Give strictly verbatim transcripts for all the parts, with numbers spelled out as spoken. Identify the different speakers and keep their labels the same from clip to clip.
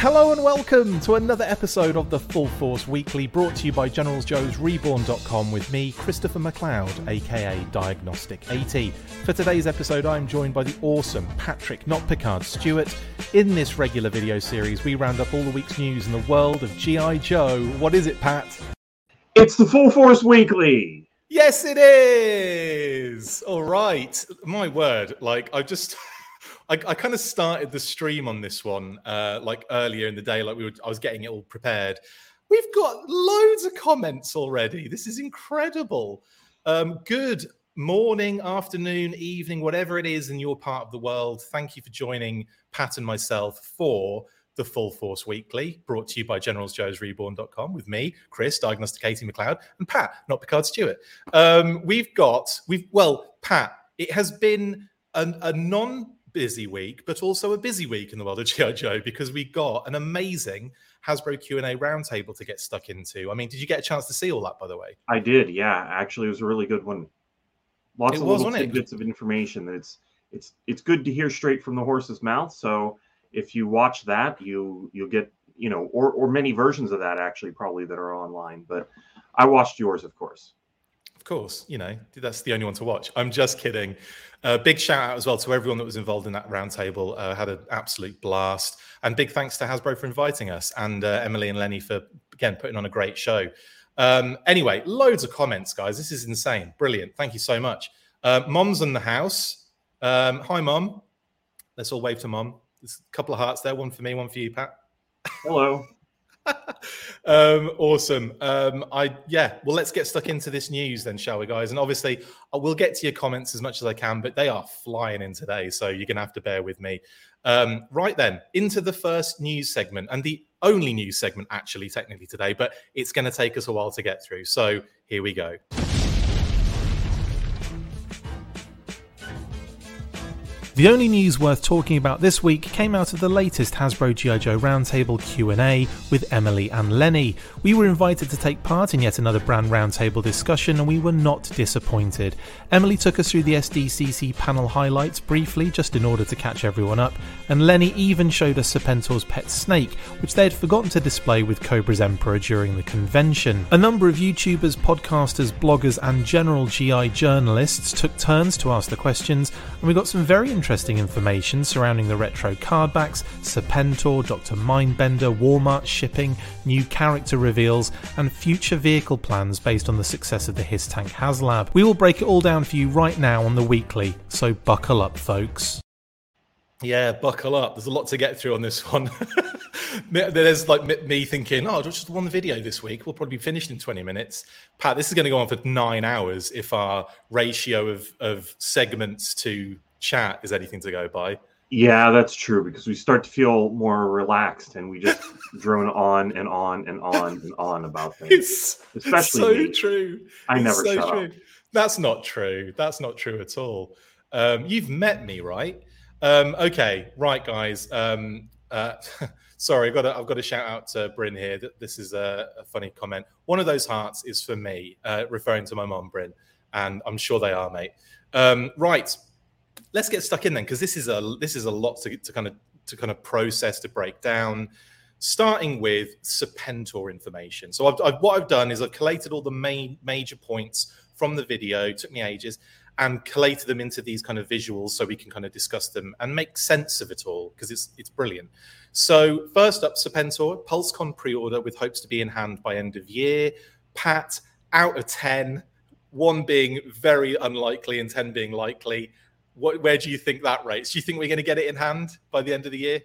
Speaker 1: Hello and welcome to another episode of the Full Force Weekly, brought to you by Generals Joes Reborn dot com with me, Christopher McLeod, aka Diagnostic eighty. For today's episode, I'm joined by the awesome Patrick, not Picard, Stewart. In this regular video series, we round up all the week's news in the world of G I. Joe. What is it, Pat?
Speaker 2: It's the Full Force Weekly.
Speaker 1: Yes, it is. All right. My word. Like, I just... I, I kind of started the stream on this one, uh, like earlier in the day, like we were, I was getting it all prepared. We've got loads of comments already. This is incredible. Um, good morning, afternoon, evening, whatever it is in your part of the world. Thank you for joining Pat and myself for the Full Force Weekly, brought to you by Generals Joes Reborn dot com with me, Chris, Diagnostic eighty McLeod, and Pat, not Picard Stewart. Um, we've got, we've well, Pat, it has been an, a non- busy week, but also a busy week in the world of G I. Joe, because we got an amazing Hasbro Q and A roundtable to get stuck into. I mean, did you get a chance to see all that, by the way?
Speaker 2: I did, yeah. Actually, it was a really good one. Lots
Speaker 1: it
Speaker 2: of
Speaker 1: was,
Speaker 2: little tidbits of information. It's it's it's good to hear straight from the horse's mouth. So if you watch that, you you'll get, you know, or or many versions of that actually probably that are online. But I watched yours, of course.
Speaker 1: Of course, you know, that's the only one to watch. I'm just kidding. Uh, big shout out as well to everyone that was involved in that roundtable. Uh, had an absolute blast. And big thanks to Hasbro for inviting us, and uh, Emily and Lenny for, again, putting on a great show. Um, anyway, loads of comments, guys. This is insane. Brilliant. Thank you so much. Uh, Mom's in the house. Um, hi, Mom. Let's all wave to Mom. There's a couple of hearts there. One for me, one for you, Pat.
Speaker 2: Hello.
Speaker 1: um awesome um I yeah well let's get stuck into this news then, shall we, guys? And obviously I will get to your comments as much as I can, but they are flying in today, so you're gonna have to bear with me. Um right then, into the first news segment, and the only news segment actually technically today, but it's going to take us a while to get through, so here we go. The only news worth talking about this week came out of the latest Hasbro G I. Joe Roundtable Q and A with Emily and Lenny. We were invited to take part in yet another brand roundtable discussion, and we were not disappointed. Emily took us through the S D C C panel highlights briefly, just in order to catch everyone up, and Lenny even showed us Serpentor's pet snake, which they had forgotten to display with Cobra's Emperor during the convention. A number of YouTubers, podcasters, bloggers, and general G I journalists took turns to ask the questions, and we got some very interesting information surrounding the retro card backs, Serpentor, Doctor Mindbender, Walmart shipping, new character reveals, and future vehicle plans based on the success of the Hiss Tank HasLab. We will break it all down for you right now on the weekly, so buckle up, folks. Yeah, buckle up. There's a lot to get through on this one. There's like me thinking, oh, just one video this week. We'll probably be finished in twenty minutes. Pat, this is going to go on for nine hours if our ratio of, of segments to chat is anything to go by.
Speaker 2: Yeah, that's true, because we start to feel more relaxed and we just drone on and on and on and on about things.
Speaker 1: It's, Especially it's so me. True.
Speaker 2: I
Speaker 1: it's
Speaker 2: never
Speaker 1: so
Speaker 2: shut
Speaker 1: true.
Speaker 2: up.
Speaker 1: That's not true. That's not true at all. Um, you've met me, right? Um, okay, right, guys. Um, uh, sorry, I've got, to, I've got to shout out to Bryn here. This is a, a funny comment. One of those hearts is for me, uh, referring to my mom, Bryn, and I'm sure they are, mate. Um, right. Let's get stuck in then, because this is a this is a lot to, to kind of to kind of process, to break down. Starting with Serpentor information. So I've, I've, what I've done is I've collated all the main major points from the video. It took me ages, and collated them into these kind of visuals so we can kind of discuss them and make sense of it all, because it's it's brilliant. So first up, Serpentor PulseCon pre-order with hopes to be in hand by end of year. Pat, out of ten, one being very unlikely and ten being likely. What, where do you think that rates? Do you think we're going to get it in hand by the end of the year?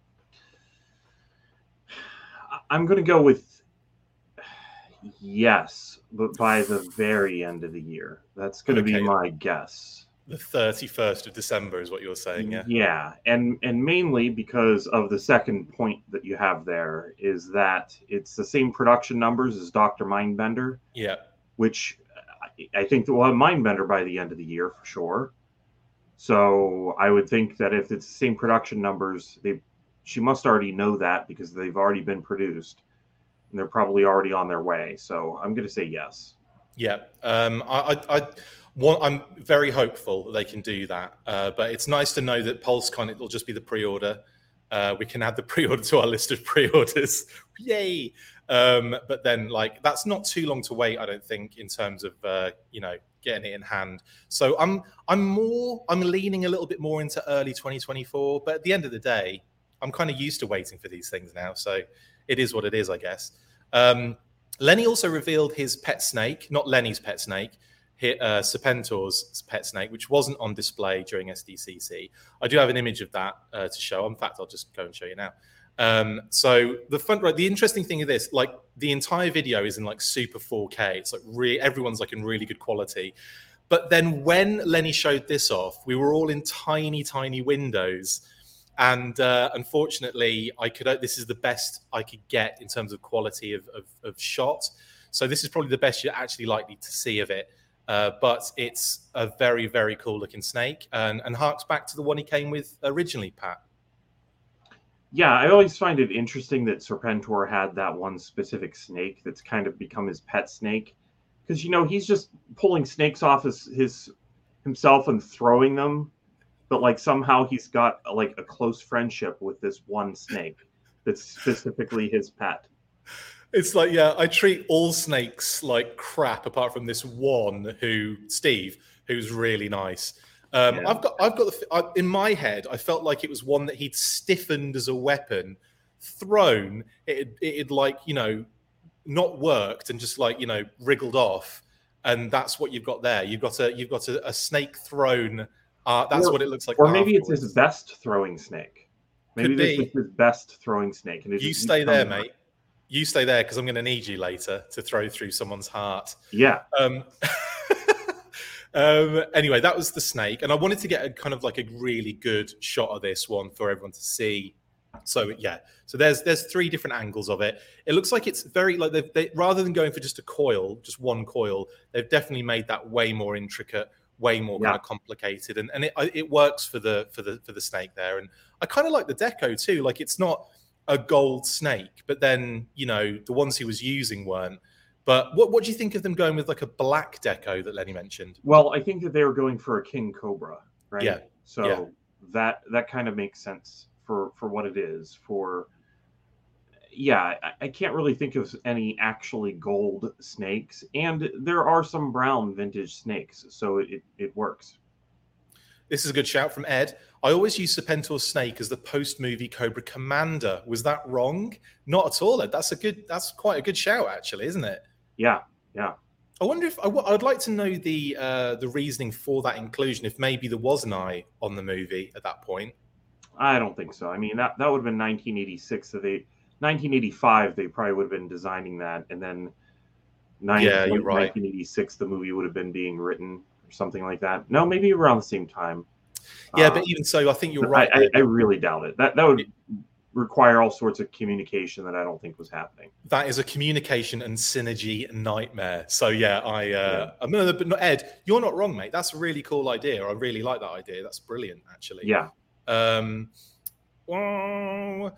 Speaker 2: I'm going to go with yes, but by the very end of the year. That's going to okay. be my guess.
Speaker 1: The thirty-first of December is what you're saying, yeah?
Speaker 2: Yeah, and, and mainly because of the second point that you have there is that it's the same production numbers as Doctor Mindbender.
Speaker 1: Yeah.
Speaker 2: Which I think we'll have Mindbender by the end of the year for sure. So I would think that if it's the same production numbers, they she must already know that, because they've already been produced and they're probably already on their way. So I'm going to say yes.
Speaker 1: Yeah, um, I, I, I want, I'm very hopeful that they can do that. Uh, but it's nice to know that PulseCon, it will just be the pre-order. Uh, we can add the pre-order to our list of pre-orders. Yay! Um, but then, like, that's not too long to wait, I don't think, in terms of uh, you know, getting it in hand. So I'm I'm more I'm leaning a little bit more into early twenty twenty-four. But at the end of the day, I'm kind of used to waiting for these things now. So it is what it is, I guess. Um, Lenny also revealed his pet snake, not Lenny's pet snake, uh, Serpentor's pet snake, which wasn't on display during S D C C. I do have an image of that uh, to show. In fact, I'll just go and show you now. Um, so the fun, right, the interesting thing of this, like the entire video is in like super four K. It's like really, everyone's like in really good quality. But then when Lenny showed this off, we were all in tiny, tiny windows. And uh, unfortunately, I could. This is the best I could get in terms of quality of, of, of shot. So this is probably the best you're actually likely to see of it. Uh, but it's a very, very cool looking snake, and, and harks back to the one he came with originally, Pat.
Speaker 2: Yeah, I always find it interesting that Serpentor had that one specific snake that's kind of become his pet snake, because you know he's just pulling snakes off his, his himself and throwing them. But like somehow he's got like a close friendship with this one snake that's specifically his pet.
Speaker 1: It's like, yeah, I treat all snakes like crap apart from this one who, Steve, who's really nice. Um, yeah. I've got, I've got the, I, in my head, I felt like it was one that he'd stiffened as a weapon, thrown, it, it'd like, you know, not worked and just like, you know, wriggled off. And that's what you've got there. You've got a, you've got a, a snake thrown. Uh, that's
Speaker 2: or,
Speaker 1: what it looks like.
Speaker 2: Or maybe afterwards. It's his best throwing snake. Maybe
Speaker 1: Could
Speaker 2: this
Speaker 1: be.
Speaker 2: is his best throwing snake. And it
Speaker 1: you stay there, mate. You stay there because I'm going to need you later to throw through someone's heart.
Speaker 2: Yeah.
Speaker 1: Um, um, anyway, that was the snake. And I wanted to get a kind of like a really good shot of this one for everyone to see. So, yeah. So there's there's three different angles of it. It looks like it's very, like, they've, they rather than going for just a coil, just one coil, they've definitely made that way more intricate, way more yeah. kind of complicated, and and it it works for the for the for the snake there. And I kind of like the deco too. Like, it's not a gold snake, but then, you know, the ones he was using weren't. But what what do you think of them going with like a black deco that Lenny mentioned?
Speaker 2: Well, I think that they were going for a king cobra, right?
Speaker 1: Yeah.
Speaker 2: So
Speaker 1: yeah.
Speaker 2: that that kind of makes sense for for what it is. For yeah, I, I can't really think of any actually gold snakes, and there are some brown vintage snakes, so it it works.
Speaker 1: This is a good shout from Ed. I always use Serpentor's snake as the post-movie Cobra Commander. Was that wrong? Not at all, Ed. That's a good. That's quite a good shout, actually, isn't it?
Speaker 2: Yeah, yeah.
Speaker 1: I wonder if I, I'd like to know the uh, the reasoning for that inclusion. If maybe there was an eye on the movie at that point.
Speaker 2: I don't think so. I mean, that that would have been nineteen eighty-six. So they nineteen eighty-five, they probably would have been designing that, and then nineteen,
Speaker 1: yeah, you're right.
Speaker 2: nineteen eighty-six, the movie would have been being written. Something like that. No, maybe around the same time.
Speaker 1: Yeah,
Speaker 2: uh,
Speaker 1: but even so, I think you're right.
Speaker 2: I, I, I really doubt it. That that would require all sorts of communication that I don't think was happening.
Speaker 1: That is a communication and synergy nightmare. So yeah, I. Uh, yeah. I'm no, but not Ed. You're not wrong, mate. That's a really cool idea. I really like that idea. That's brilliant, actually.
Speaker 2: Yeah.
Speaker 1: Um. Well,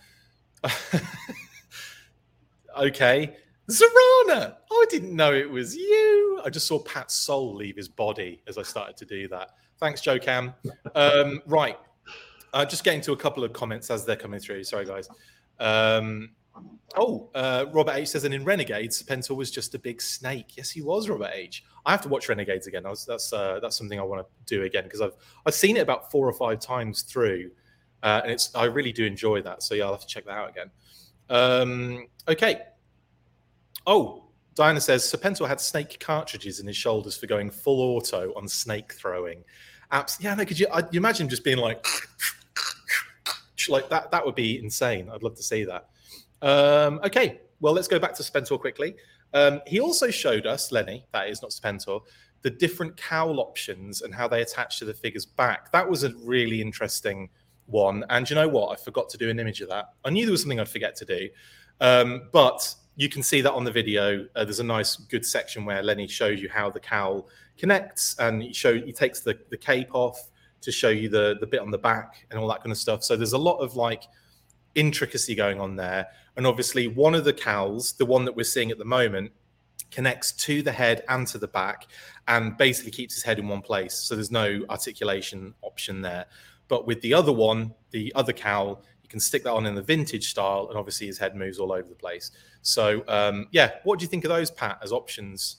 Speaker 1: okay. Zorana! Oh, I didn't know it was you. I just saw Pat's soul leave his body as I started to do that. Thanks, Joe Cam. Um, right. Uh, just getting to a couple of comments as they're coming through. Sorry, guys. Um, oh, uh, Robert H says, and in Renegades, Serpentor was just a big snake. Yes, he was, Robert H. I have to watch Renegades again. I was, that's uh, that's something I want to do again because I've I've seen it about four or five times through, uh, and it's I really do enjoy that. So yeah, I'll have to check that out again. Um, okay. Oh, Diana says, Serpentor had snake cartridges in his shoulders for going full auto on snake throwing. Abs- yeah, no, could you, I, you imagine just being like, like that? That would be insane. I'd love to see that. Um, okay, well, let's go back to Serpentor quickly. Um, he also showed us, Lenny, that is not Serpentor, the different cowl options and how they attach to the figure's back. That was a really interesting one. And you know what? I forgot to do an image of that. I knew there was something I'd forget to do. Um, but you can see that on the video. Uh, there's a nice, good section where Lenny shows you how the cowl connects, and he show he takes the, the cape off to show you the, the bit on the back and all that kind of stuff. So there's a lot of like intricacy going on there. And obviously one of the cowls, the one that we're seeing at the moment, connects to the head and to the back and basically keeps his head in one place. So there's no articulation option there. But with the other one, the other cowl, You can stick that on in the vintage style, and obviously his head moves all over the place. So, um, yeah, what do you think of those, Pat, as options?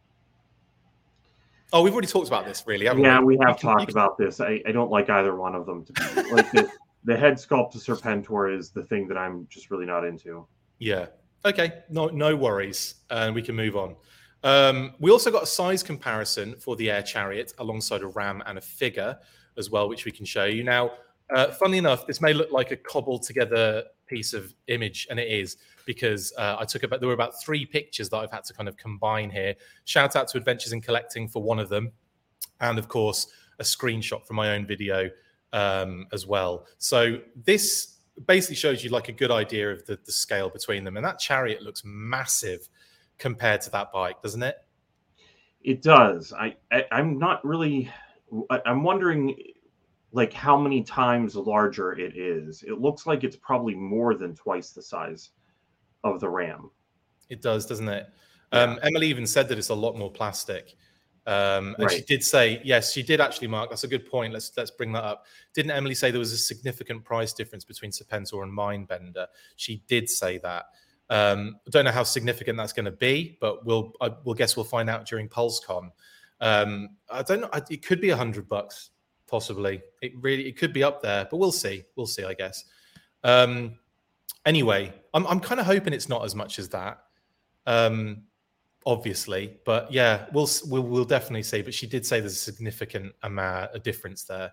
Speaker 1: Oh, we've already talked about this, really, haven't
Speaker 2: yeah,
Speaker 1: we?
Speaker 2: we have
Speaker 1: can,
Speaker 2: talked can... about this. I, I don't like either one of them. To be like the, the head sculpt to Serpentor is the thing that I'm just really not into.
Speaker 1: Yeah. Okay. No, no worries, and uh, we can move on. Um, we also got a size comparison for the Air Chariot alongside a ram and a figure as well, which we can show you now. Uh, funnily enough, this may look like a cobbled together piece of image, and it is, because uh, I took about there were about three pictures that I've had to kind of combine here. Shout out to Adventures in Collecting for one of them, and of course a screenshot from my own video um, as well. So this basically shows you like a good idea of the, the scale between them, and that Chariot looks massive compared to that bike, doesn't it?
Speaker 2: It does. I, I I'm not really. I, I'm wondering, like, how many times larger it is. It looks like it's probably more than twice the size of the Ram.
Speaker 1: It does, doesn't it?
Speaker 2: Yeah.
Speaker 1: Um, Emily even said that it's a lot more plastic. Um, and
Speaker 2: right.
Speaker 1: she did say, yes, she did actually, Mark. That's a good point. Let's let's bring that up. Didn't Emily say there was a significant price difference between Serpentor and Mindbender? She did say that. Um, I don't know how significant that's going to be, but we'll I, we'll guess we'll find out during PulseCon. Um, I don't know. It could be a hundred bucks, possibly. It really it could be up there, but we'll see. We'll see, I guess. Um, anyway, I'm I'm kind of hoping it's not as much as that. Um, obviously, but yeah, we'll we'll we'll definitely see. But she did say there's a significant amount a difference there.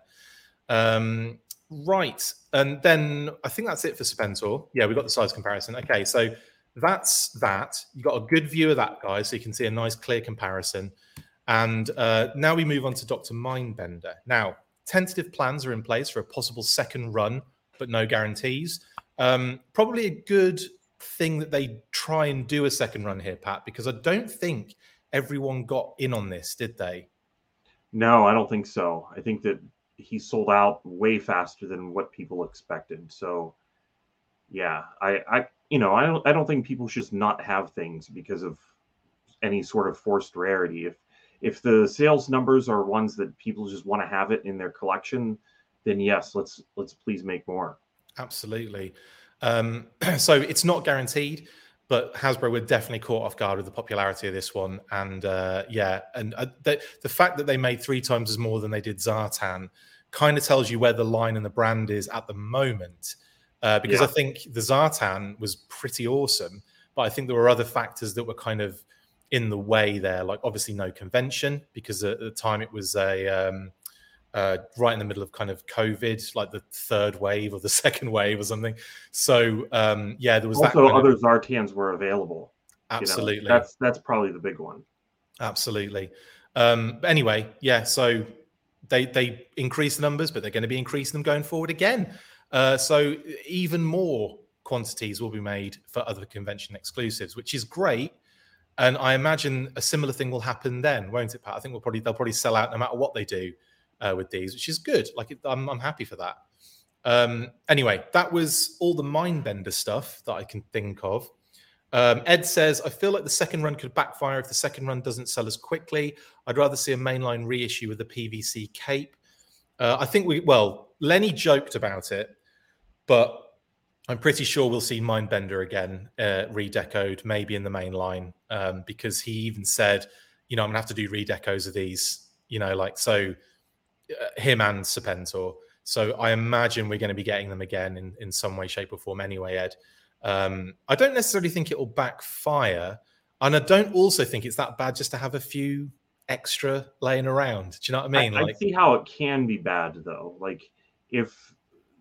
Speaker 1: Um, right, and then I think that's it for Serpentor. Yeah, we've got the size comparison. Okay, so that's that. You got a good view of that, guys, so you can see a nice clear comparison. And uh, now we move on to Doctor Mindbender. Now, tentative plans are in place for a possible second run, but no guarantees. Um, probably a good thing that they try and do a second run here, Pat, because I don't think everyone got in on this, did they?
Speaker 2: No, I don't think so. I think that he sold out way faster than what people expected. So, yeah, I, I you know, I don't, I don't think people should just not have things because of any sort of forced rarity. If if the sales numbers are ones that people just want to have it in their collection, then yes, let's let's please make more.
Speaker 1: Absolutely. Um, so it's not guaranteed, but Hasbro were definitely caught off guard with the popularity of this one. And uh, yeah, and uh, the, the fact that they made three times as more than they did Zartan kind of tells you where the line and the brand is at the moment. Uh, because yeah. I think the Zartan was pretty awesome, but I think there were other factors that were kind of in the way there, like obviously no convention, because at the time it was a... Um, Uh, right in the middle of kind of COVID, like the third wave or the second wave or something. So um, yeah, there was
Speaker 2: also
Speaker 1: that kind
Speaker 2: other
Speaker 1: of...
Speaker 2: Zartans were available.
Speaker 1: Absolutely,
Speaker 2: you know, that's that's probably the big one.
Speaker 1: Absolutely. Um, but anyway, yeah. So they they increase the numbers, but they're going to be increasing them going forward again. Uh, so even more quantities will be made for other convention exclusives, which is great. And I imagine a similar thing will happen then, won't it, Pat? I think we'll probably they'll probably sell out no matter what they do. Uh, with these, which is good. Like, it, I'm, I'm happy for that. Um, anyway, that was all the Mindbender stuff that I can think of. Um, Ed says, I feel like the second run could backfire if the second run doesn't sell as quickly. I'd rather see a mainline reissue with the P V C cape. Uh, I think we, well, Lenny joked about it, but I'm pretty sure we'll see Mindbender again, uh, redecoed, maybe in the main line, um, because he even said, you know, I'm going to have to do redecos of these, you know, like, so... him and Serpentor. So I imagine we're going to be getting them again in, in some way, shape or form anyway, Ed. Um, I don't necessarily think it will backfire. And I don't also think it's that bad just to have a few extra laying around. Do you know what I mean?
Speaker 2: I,
Speaker 1: like,
Speaker 2: I see how it can be bad, though. Like, if,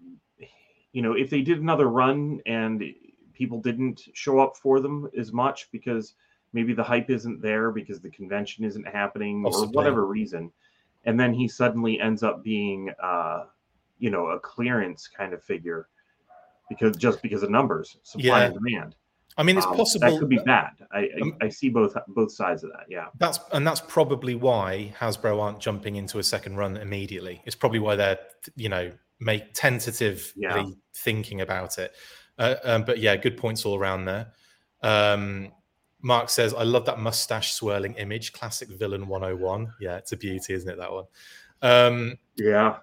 Speaker 2: you know, if they did another run and people didn't show up for them as much because maybe the hype isn't there because the convention isn't happening possibly, or whatever reason, and then he suddenly ends up being, uh, you know, a clearance kind of figure because just because of numbers, supply yeah. and demand.
Speaker 1: I mean, it's um, possible
Speaker 2: that could be bad. I, um, I I see both both sides of that. Yeah,
Speaker 1: that's and that's probably why Hasbro aren't jumping into a second run immediately. It's probably why they're, you know, make tentatively yeah. thinking about it. Uh, um, but yeah, good points all around there. Um, Mark says, I love that mustache swirling image. Classic villain one oh one. Yeah, it's a beauty, isn't it, that one? Um,
Speaker 2: yeah.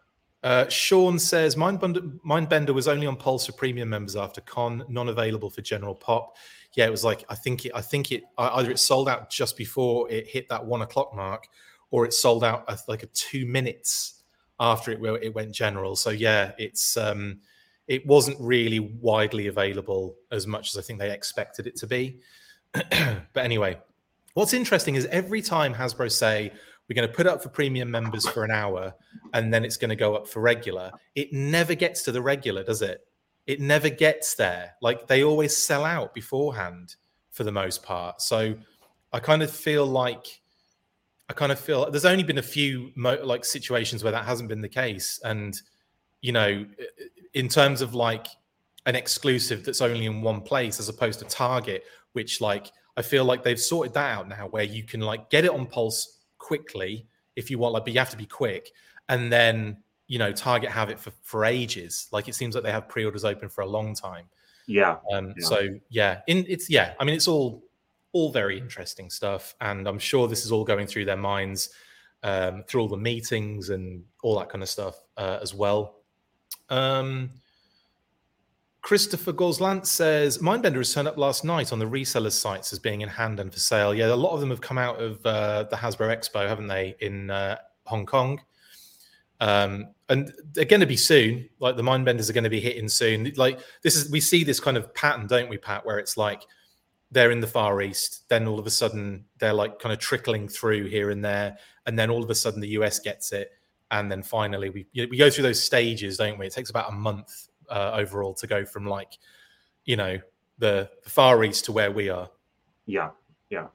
Speaker 1: Uh, Sean says Mindbender, Mindbender was only on Pulse for premium members after Con, non-available for general pop. Yeah, it was like I think it. I think it either it sold out just before it hit that one o'clock mark, or it sold out at like a two minutes after it it went general. So yeah, it's um, it wasn't really widely available as much as I think they expected it to be. But anyway, what's interesting is every time Hasbro say we're going to put it up for premium members for an hour and then it's going to go up for regular, it never gets to the regular, does it? It never gets there. Like they always sell out beforehand for the most part. So I kind of feel like I kind of feel there's only been a few mo- like situations where that hasn't been the case. And, you know, in terms of like an exclusive that's only in one place as opposed to Target, which like I feel like they've sorted that out now where you can like get it on Pulse quickly if you want, like, but you have to be quick. And then, you know, Target have it for, for ages. Like it seems like they have pre-orders open for a long time.
Speaker 2: Yeah.
Speaker 1: Um,
Speaker 2: yeah.
Speaker 1: So yeah, in, it's yeah. I mean, it's all all very interesting stuff, and I'm sure this is all going through their minds um, through all the meetings and all that kind of stuff uh, as well. Um, Christopher Goslant says Mindbender has turned up last night on the resellers' sites as being in hand and for sale. Yeah, a lot of them have come out of uh, the Hasbro Expo, haven't they, in uh, Hong Kong? Um, and they're going to be soon. Like the Mindbenders are going to be hitting soon. Like this is, we see this kind of pattern, don't we, Pat? Where it's like they're in the Far East, then all of a sudden they're like kind of trickling through here and there, and then all of a sudden the U S gets it, and then finally we we go through those stages, don't we? It takes about a month. Uh, overall to go from like, you know, the, the Far East to where we are.
Speaker 2: Yeah, yeah.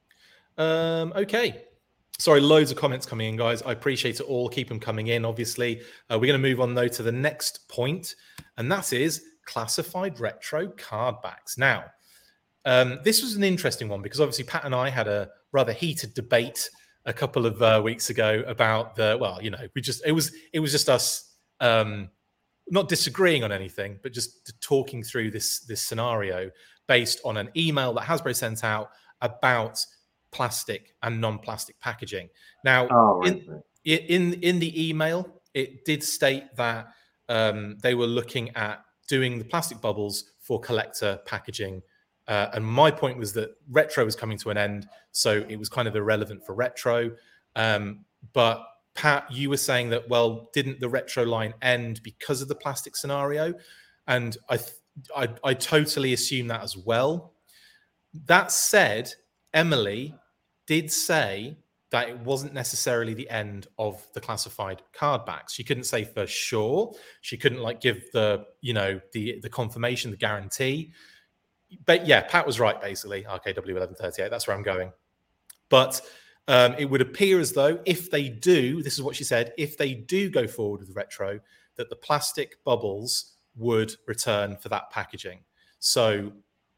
Speaker 1: Um, okay. Sorry, loads of comments coming in, guys. I appreciate it all. Keep them coming in, obviously. Uh, we're going to move on, though, to the next point, and that is classified retro card backs. Now, um, this was an interesting one because obviously Pat and I had a rather heated debate a couple of uh, weeks ago about the, well, you know, we just, it was, it was just us, um, not disagreeing on anything, but just talking through this this scenario based on an email that Hasbro sent out about plastic and non-plastic packaging. Now,
Speaker 2: oh, right,
Speaker 1: in,
Speaker 2: right.
Speaker 1: in in the email, it did state that um, they were looking at doing the plastic bubbles for collector packaging. Uh, and my point was that retro was coming to an end, so it was kind of irrelevant for retro. Um, but Pat, you were saying that, well, didn't the retro line end because of the plastic scenario? And I, I, I totally assume that as well. That said, Emily did say that it wasn't necessarily the end of the classified card backs. She couldn't say for sure. She couldn't like give the, you know, the the confirmation, the guarantee. But yeah, Pat was right, basically. R K W eleven thirty-eight, that's where I'm going. But Um, it would appear as though if they do, this is what she said, if they do go forward with retro, that the plastic bubbles would return for that packaging. So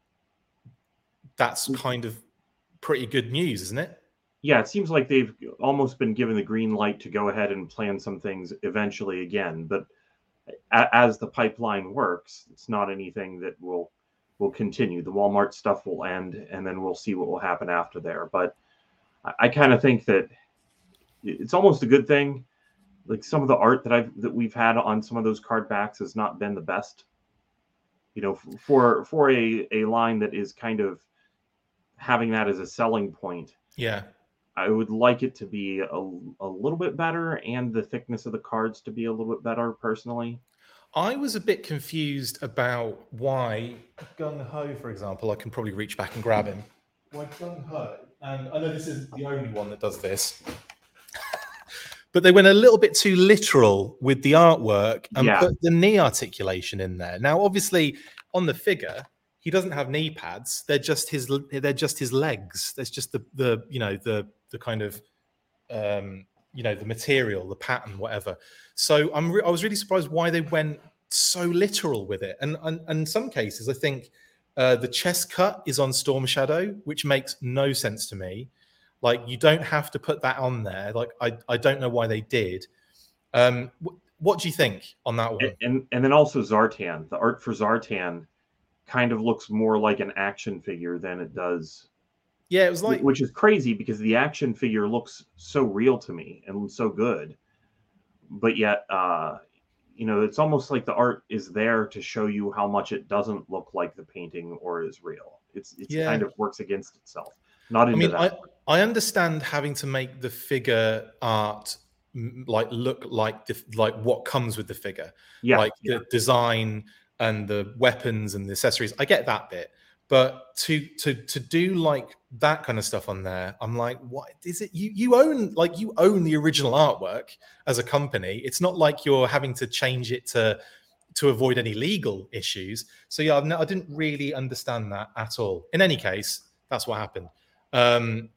Speaker 1: that's kind of pretty good news, isn't it?
Speaker 2: Yeah, it seems like they've almost been given the green light to go ahead and plan some things eventually again. But as the pipeline works, it's not anything that will will continue. The Walmart stuff will end, and then we'll see what will happen after there. But I kind of think that it's almost a good thing. Like some of the art that I've that we've had on some of those card backs has not been the best. You know, for for a, a line that is kind of having that as a selling point.
Speaker 1: Yeah.
Speaker 2: I would like it to be a, a little bit better and the thickness of the cards to be a little bit better personally.
Speaker 1: I was a bit confused about why Gung Ho, for example, I can probably reach back and grab him. Why Gung Ho? And I know this isn't the only one that does this, but they went a little bit too literal with the artwork and
Speaker 2: yeah.
Speaker 1: put the knee articulation in there. Now, obviously, on the figure, he doesn't have knee pads. They're just his. They're just his legs. There's just the the you know the the kind of um, you know the material, the pattern, whatever. So I'm re- I was really surprised why they went so literal with it. And and, and in some cases, I think. Uh, the chest cut is on Storm Shadow, which makes no sense to me. Like, you don't have to put that on there. Like, I, I don't know why they did. Um, wh- what do you think on that one?
Speaker 2: And, and and then also Zartan. The art for Zartan kind of looks more like an action figure than it does.
Speaker 1: Yeah, it was like...
Speaker 2: Which is crazy because the action figure looks so real to me and so good. but yet, uh, you know, it's almost like the art is there to show you how much it doesn't look like the painting or is real. It's it's
Speaker 1: Yeah.
Speaker 2: kind of works against itself. Not into
Speaker 1: I mean,
Speaker 2: that.
Speaker 1: I, I understand having to make the figure art like look like the, like what comes with the figure,
Speaker 2: yeah,
Speaker 1: like
Speaker 2: yeah.
Speaker 1: the design and the weapons and the accessories. I get that bit, but to to to do like that kind of stuff on there, I'm like, what is it? You you own like you own the original artwork as a company. It's not like you're having to change it to to avoid any legal issues. So yeah, I've no, I didn't really understand that at all. In any case, that's what happened. Um,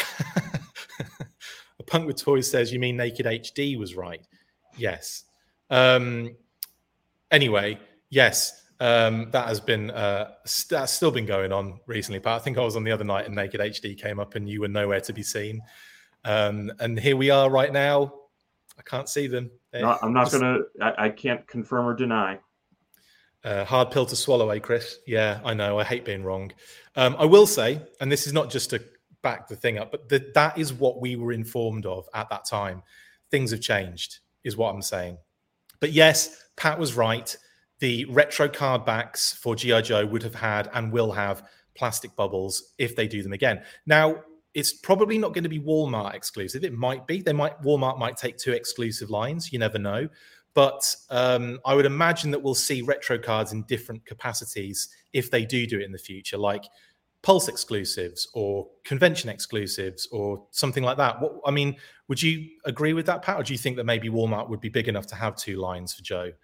Speaker 1: A Punk with Toys says, you mean Naked H D was right? Yes. Um, anyway, yes, um, that has been, uh, st- that's still been going on recently. But I think I was on the other night and Naked H D came up and you were nowhere to be seen. Um, and here we are right now. I can't see them.
Speaker 2: No, I'm not going to, I can't confirm or deny.
Speaker 1: Uh, hard pill to swallow, eh, Chris? Yeah, I know. I hate being wrong. Um, I will say, and this is not just to back the thing up, but the, that is what we were informed of at that time. Things have changed, is what I'm saying. But yes, Pat was right. The retro card backs for G I. Joe would have had and will have plastic bubbles if they do them again. Now, it's probably not going to be Walmart exclusive. It might be. They might Walmart might take two exclusive lines. You never know. But um, I would imagine that we'll see retro cards in different capacities if they do do it in the future, like Pulse exclusives or convention exclusives or something like that. What, I mean, would you agree with that, Pat? Or do you think that maybe Walmart would be big enough to have two lines for Joe?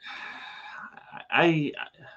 Speaker 2: I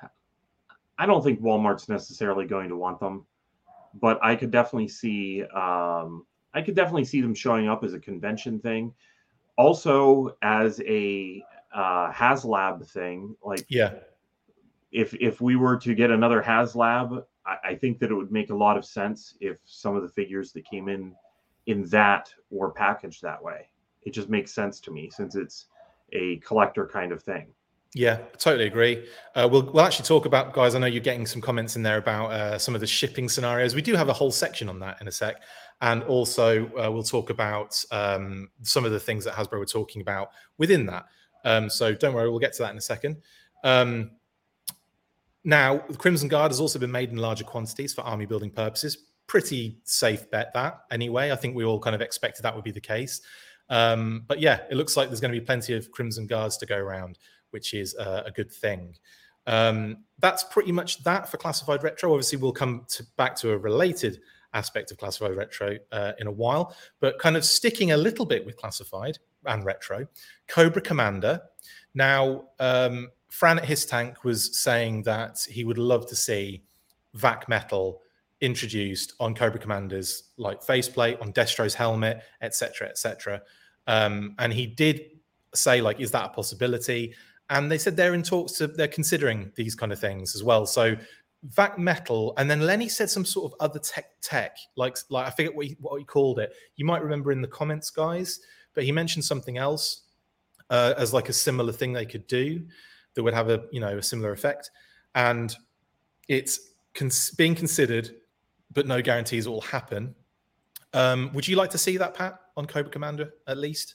Speaker 2: I don't think Walmart's necessarily going to want them, but I could definitely see um, I could definitely see them showing up as a convention thing, also as a uh, HasLab thing. Like,
Speaker 1: yeah,
Speaker 2: if if we were to get another HasLab, I, I think that it would make a lot of sense if some of the figures that came in in that were packaged that way. It just makes sense to me since it's a collector kind of thing.
Speaker 1: Yeah, totally agree. Uh, we'll we'll actually talk about, guys. I know you're getting some comments in there about uh, some of the shipping scenarios. We do have a whole section on that in a sec, and also uh, we'll talk about um, some of the things that Hasbro were talking about within that. Um, so don't worry, we'll get to that in a second. Um, now, the Crimson Guard has also been made in larger quantities for army building purposes. Pretty safe bet that, anyway. I think we all kind of expected that would be the case. Um, but yeah, it looks like there's going to be plenty of Crimson Guards to go around, which is uh, a good thing. Um, that's pretty much that for Classified Retro. Obviously, we'll come to, back to a related aspect of Classified Retro uh, in a while, but kind of sticking a little bit with Classified and Retro, Cobra Commander. Now, um, Fran at His Tank was saying that he would love to see V A C metal introduced on Cobra Commander's like faceplate, on Destro's helmet, et cetera, et cetera. Um, and he did say, like, is that a possibility? And they said they're in talks to, they're considering these kind of things as well. So V A C metal, and then Lenny said some sort of other tech tech, like, like I forget what he, what he called it. You might remember in the comments, guys, but he mentioned something else uh, as like a similar thing they could do that would have a, you know, a similar effect. And it's cons- being considered, but no guarantees it will happen. Um, would you like to see that, Pat, on Cobra Commander at least?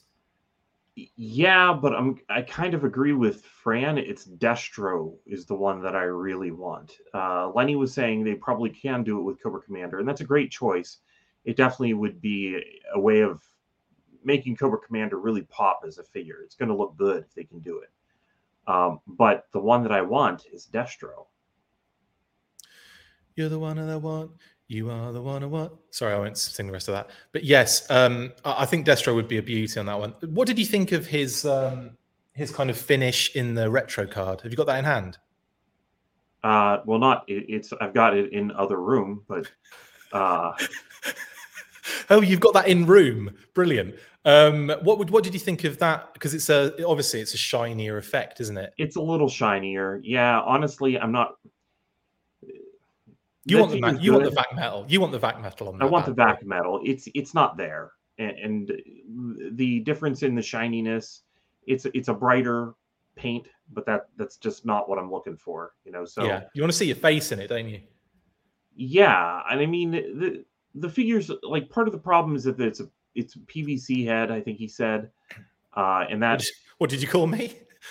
Speaker 2: Yeah, but I'm I kind of agree with Fran. It's Destro is the one that I really want. Uh, Lenny was saying they probably can do it with Cobra Commander, and that's a great choice. It definitely would be a way of making Cobra Commander really pop as a figure. It's going to look good if they can do it. Um, but the one that I want is Destro.
Speaker 1: You're the one that I want. You are the one I want. Sorry, I won't sing the rest of that. But yes, um, I think Destro would be a beauty on that one. What did you think of his um, his kind of finish in the retro card? Have you got that in hand?
Speaker 2: Uh, well, not it, it's. I've got it in other room, but. Uh...
Speaker 1: oh, you've got that in room. Brilliant. Um, what would what did you think of that? Because it's a obviously it's a shinier effect, isn't it?
Speaker 2: It's a little shinier. Yeah, honestly, I'm not.
Speaker 1: You want the ma- you want the V A C metal. You want the V A C metal on that.
Speaker 2: I want the V A C metal. It's it's not there, and, and the difference in the shininess, it's it's a brighter paint, but that that's just not what I'm looking for. You know, so
Speaker 1: yeah, you want to see your face in it, don't you?
Speaker 2: Yeah, and I mean the the figures. Like, part of the problem is that it's a it's a P V C head. I think he said, uh, and that
Speaker 1: which, What did you call me?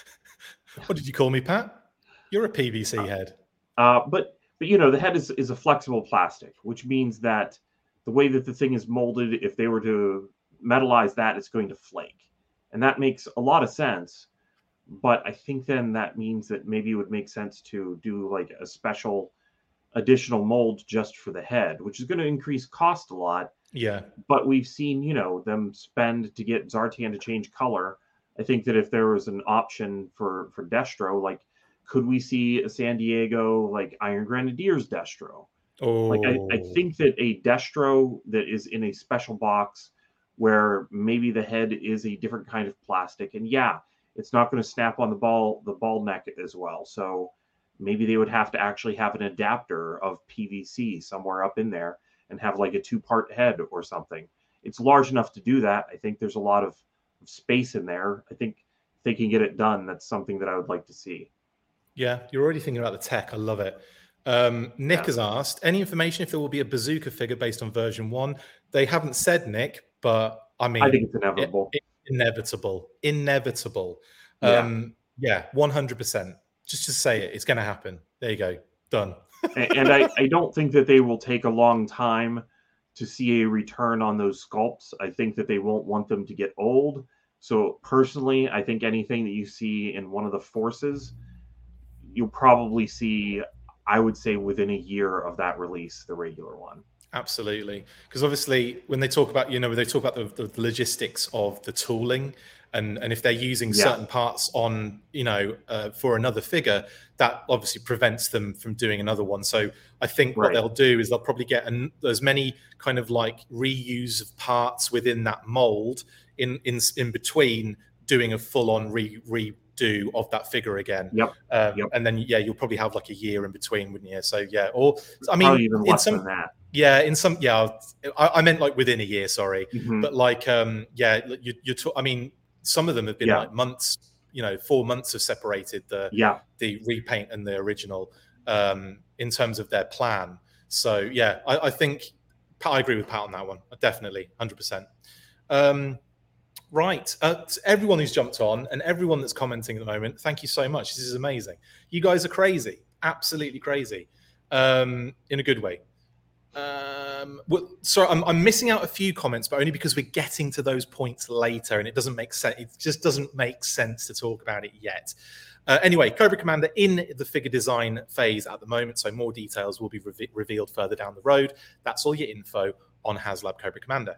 Speaker 1: What did you call me, Pat? You're a P V C head.
Speaker 2: Uh, but but you know, the head is is a flexible plastic, which means that the way that the thing is molded, if they were to metalize that, it's going to flake, and that makes a lot of sense. But I think then that means that maybe it would make sense to do like a special additional mold just for the head, which is going to increase cost a lot.
Speaker 1: Yeah.
Speaker 2: But we've seen, you know, them spend to get Zartan to change color. I think that if there was an option for, for Destro, like, could we see a San Diego, like Iron Grenadiers Destro?
Speaker 1: Oh.
Speaker 2: Like, I, I think that a Destro that is in a special box where maybe the head is a different kind of plastic. And yeah, it's not going to snap on the ball, the ball neck as well. So maybe they would have to actually have an adapter of P V C somewhere up in there and have like a two-part head or something. It's large enough to do that. I think there's a lot of space in there. I think if they can get it done, that's something that I would like to see.
Speaker 1: Yeah, you're already thinking about the tech. I love it. Um, Nick
Speaker 2: Yeah.
Speaker 1: has asked, any information if there will be a Bazooka figure based on version one? They haven't said, Nick, but I mean...
Speaker 2: I think it's inevitable.
Speaker 1: It, it, inevitable. Inevitable.
Speaker 2: Yeah.
Speaker 1: Um, yeah, one hundred percent. Just to say it, it's going to happen. There you go. Done.
Speaker 2: and and I, I don't think that they will take a long time to see a return on those sculpts. I think that they won't want them to get old. So personally, I think anything that you see in one of the forces, you'll probably see, I would say, within a year of that release, the regular one.
Speaker 1: Absolutely. Because obviously when they talk about, you know, when they talk about the, the logistics of the tooling, and, and if they're using
Speaker 2: Yeah.
Speaker 1: certain parts on, you know, uh, for another figure, that obviously prevents them from doing another one. So I think what
Speaker 2: Right.
Speaker 1: they'll do is they'll probably get an, as many kind of like reuse of parts within that mold in in, in between doing a full-on re, redo of that figure again.
Speaker 2: Yep.
Speaker 1: Um,
Speaker 2: Yep.
Speaker 1: And then, yeah, you'll probably have like a year in between, wouldn't you? So, yeah. Or, I
Speaker 2: Probably
Speaker 1: mean,
Speaker 2: even
Speaker 1: in
Speaker 2: less
Speaker 1: some...
Speaker 2: than that.
Speaker 1: Yeah, in some, yeah, I, I meant like within a year, sorry.
Speaker 2: Mhm.
Speaker 1: But like, um, yeah, you, you're, I mean, some of them have been
Speaker 2: Yeah.
Speaker 1: like months, you know, four months have separated the
Speaker 2: Yeah.
Speaker 1: the repaint and the original um, in terms of their plan. So yeah, I, I think I agree with Pat on that one. Definitely, one hundred percent. Um, right. Uh, to everyone who's jumped on and everyone that's commenting at the moment, thank you so much. This is amazing. You guys are crazy. Absolutely crazy. Um, in a good way. Um, well, sorry, I'm, I'm missing out a few comments, but only because we're getting to those points later, and it doesn't make sense. It just doesn't make sense to talk about it yet. Uh, anyway, Cobra Commander in the figure design phase at the moment, so more details will be re- revealed further down the road. That's all your info on HasLab Cobra Commander.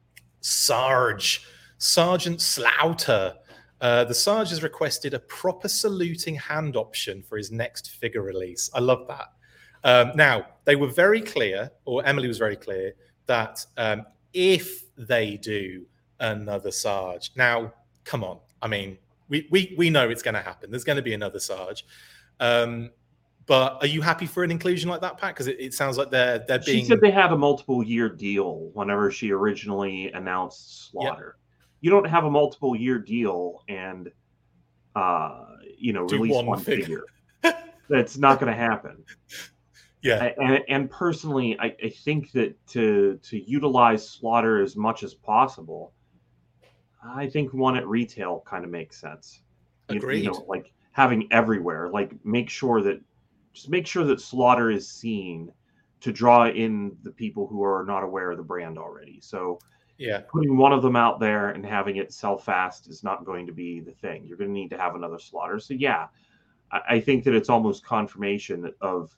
Speaker 1: Sarge, Sergeant Slaughter. Uh, the Sarge has requested a proper saluting hand option for his next figure release. I love that. Um, now, they were very clear, or Emily was very clear, that um, if they do another Sarge, now, come on. I mean, we we, we know it's going to happen. There's going to be another Sarge. Um, but are you happy for an inclusion like that, Pat? Because it, it sounds like they're they're being...
Speaker 2: She said they had a multiple year deal whenever she originally announced Slaughter. Yep. You don't have a multiple year deal and, uh, you know,
Speaker 1: do
Speaker 2: release
Speaker 1: one,
Speaker 2: one
Speaker 1: figure.
Speaker 2: figure. That's not going to happen.
Speaker 1: Yeah,
Speaker 2: and, and personally, I, I think that to to utilize Slaughter as much as possible, I think one at retail kind of makes sense.
Speaker 1: Agreed.
Speaker 2: You, you know, like having everywhere, like make sure that just make sure that Slaughter is seen to draw in the people who are not aware of the brand already. So
Speaker 1: yeah,
Speaker 2: putting one of them out there and having it sell fast is not going to be the thing. You're going to need to have another Slaughter. So yeah, I, I think that it's almost confirmation of.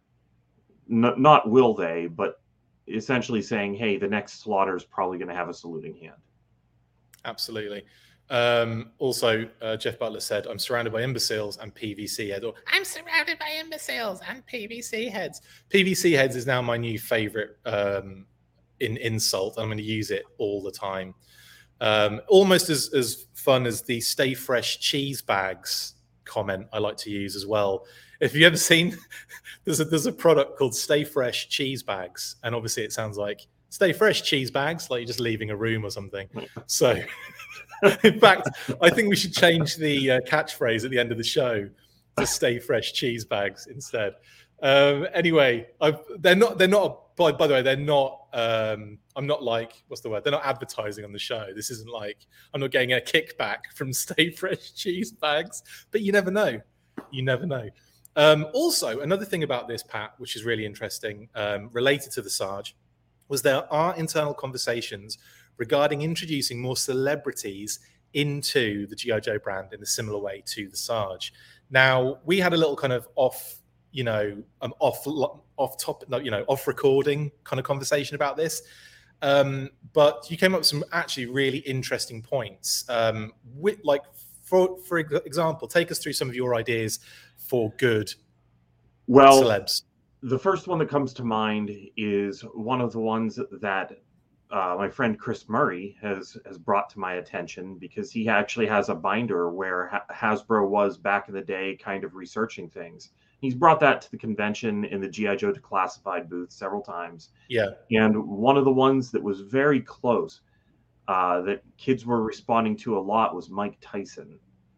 Speaker 2: N- not will they, but essentially saying, hey, the next Slaughter is probably going to have a saluting hand.
Speaker 1: Absolutely. Um, also, uh, Jeff Butler said, I'm surrounded by imbeciles and P V C heads. Or, I'm surrounded by imbeciles and P V C heads. P V C heads is now my new favorite um, in insult. I'm going to use it all the time. Um, almost as, as fun as the Stay Fresh cheese bags comment I like to use as well. If you've ever seen, there's a, there's a product called Stay Fresh cheese bags. And obviously it sounds like Stay Fresh cheese bags, like you're just leaving a room or something. So in fact, I think we should change the uh, catchphrase at the end of the show to Stay Fresh cheese bags instead.
Speaker 3: Um, anyway, I've, they're not. They're not. By, by the way, they're not. Um, I'm not like what's the word? They're not advertising on the show. This isn't like I'm not getting a kickback from Stay Fresh cheese bags. But you never know. You never know. Um, also, another thing about this, Pat, which is really interesting, um, related to the Sarge, was there are internal conversations regarding introducing more celebrities into the G I. Joe brand in a similar way to the Sarge. Now, we had a little kind of off. you know, um, off off top, you know, off recording kind of conversation about this. Um, but you came up with some actually really interesting points. Um, with, like, for for example, take us through some of your ideas for good
Speaker 2: well,
Speaker 3: celebs.
Speaker 2: The first one that comes to mind is one of the ones that uh, my friend Chris Murray has has brought to my attention, because he actually has a binder where ha- Hasbro was back in the day kind of researching things. He's brought that to the convention in the G I. Joe Declassified booth several times.
Speaker 3: Yeah.
Speaker 2: And one of the ones that was very close, uh, that kids were responding to a lot, was Mike Tyson.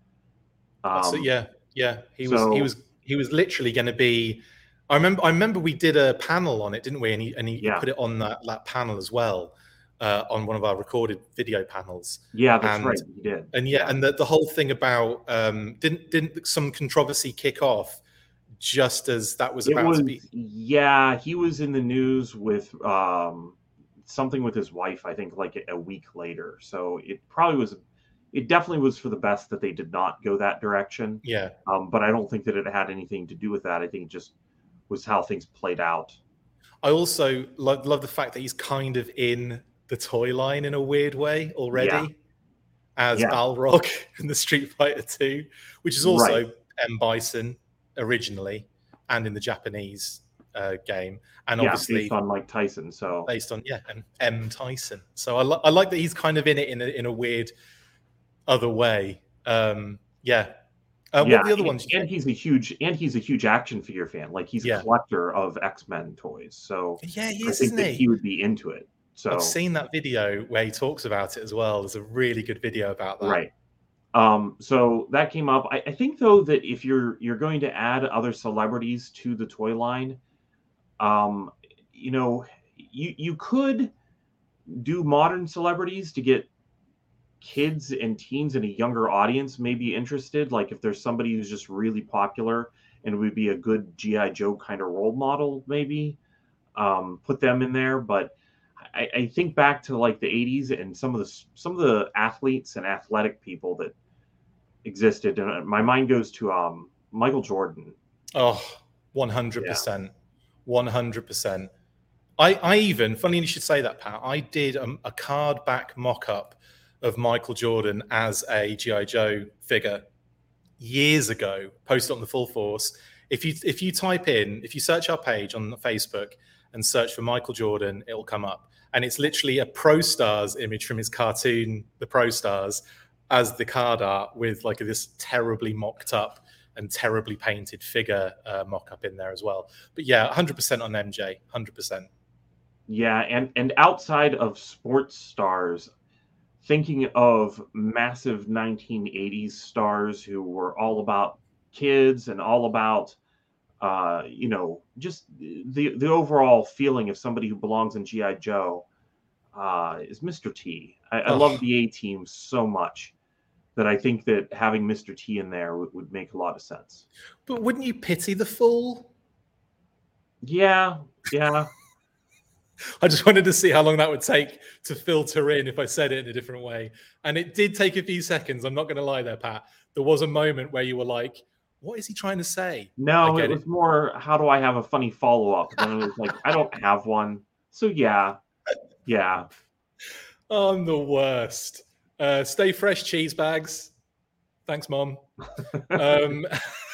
Speaker 3: Um, so, yeah, yeah. He was
Speaker 2: so,
Speaker 3: he was he was literally going to be. I remember I remember we did a panel on it, didn't we? And he and he
Speaker 2: yeah.
Speaker 3: put it on that, that panel as well, uh, on one of our recorded video panels.
Speaker 2: Yeah, that's
Speaker 3: and,
Speaker 2: right. He did.
Speaker 3: And yeah, yeah. and the, the whole thing about um, didn't didn't some controversy kick off just as that was
Speaker 2: it
Speaker 3: about
Speaker 2: was,
Speaker 3: to be?
Speaker 2: Yeah, he was in the news with um, something with his wife, I think, like a week later. So it probably was, it definitely was for the best that they did not go that direction.
Speaker 3: Yeah.
Speaker 2: Um, but I don't think that it had anything to do with that. I think it just was how things played out.
Speaker 3: I also love, love the fact that he's kind of in the toy line in a weird way already, yeah. as
Speaker 2: yeah.
Speaker 3: Balrog in the Street Fighter two, which is also
Speaker 2: right.
Speaker 3: M. Bison originally and in the Japanese uh, game, and
Speaker 2: yeah,
Speaker 3: obviously
Speaker 2: based on Mike Tyson. So
Speaker 3: based on yeah, and M. Tyson. So I, li- I like that he's kind of in it in a, in a weird other way. Um, yeah. Uh,
Speaker 2: yeah,
Speaker 3: what the other
Speaker 2: and,
Speaker 3: ones?
Speaker 2: And he's a huge and he's a huge action figure fan. Like he's
Speaker 3: yeah.
Speaker 2: a collector of X-Men toys. So
Speaker 3: yeah, he is,
Speaker 2: I think
Speaker 3: isn't
Speaker 2: that
Speaker 3: he?
Speaker 2: he would be into it. So
Speaker 3: I've seen that video where he talks about it as well. There's a really good video about that.
Speaker 2: Right. Um, so that came up. I, I think though that if you're you're going to add other celebrities to the toy line, um, you know, you you could do modern celebrities to get kids and teens and a younger audience maybe interested. Like if there's somebody who's just really popular and would be a good G I. Joe kind of role model, maybe um, put them in there. But I, I think back to like the eighties and some of the some of the athletes and athletic people that existed, and my mind goes to um Michael Jordan.
Speaker 3: Oh, one hundred percent. one hundred percent. I, I even, funny you should say that, Pat, I did a, a card back mock-up of Michael Jordan as a G I. Joe figure years ago, posted on the Full Force. If you if you type in, if you search our page on Facebook and search for Michael Jordan, it'll come up. And it's literally a Pro Stars image from his cartoon, The Pro Stars, as the card art with like this terribly mocked up and terribly painted figure uh, mock up in there as well. But yeah, one hundred percent on M J, one hundred percent.
Speaker 2: Yeah, and, and outside of sports stars, thinking of massive nineteen eighties stars who were all about kids and all about, uh, you know, just the, the overall feeling of somebody who belongs in G I. Joe uh, is Mister T. I, I
Speaker 3: Oh.
Speaker 2: love the A-Team so much that I think that having Mister T in there would, would make a lot of sense.
Speaker 3: But wouldn't you pity the fool?
Speaker 2: Yeah, yeah.
Speaker 3: I just wanted to see how long that would take to filter in if I said it in a different way. And it did take a few seconds. I'm not going to lie there, Pat. There was a moment where you were like, what is he trying to say?
Speaker 2: No, it was it. more, how do I have a funny follow-up? And it was like, I don't have one. So yeah, yeah.
Speaker 3: I'm the worst. Uh, stay fresh, cheese bags. Thanks, Mom. um,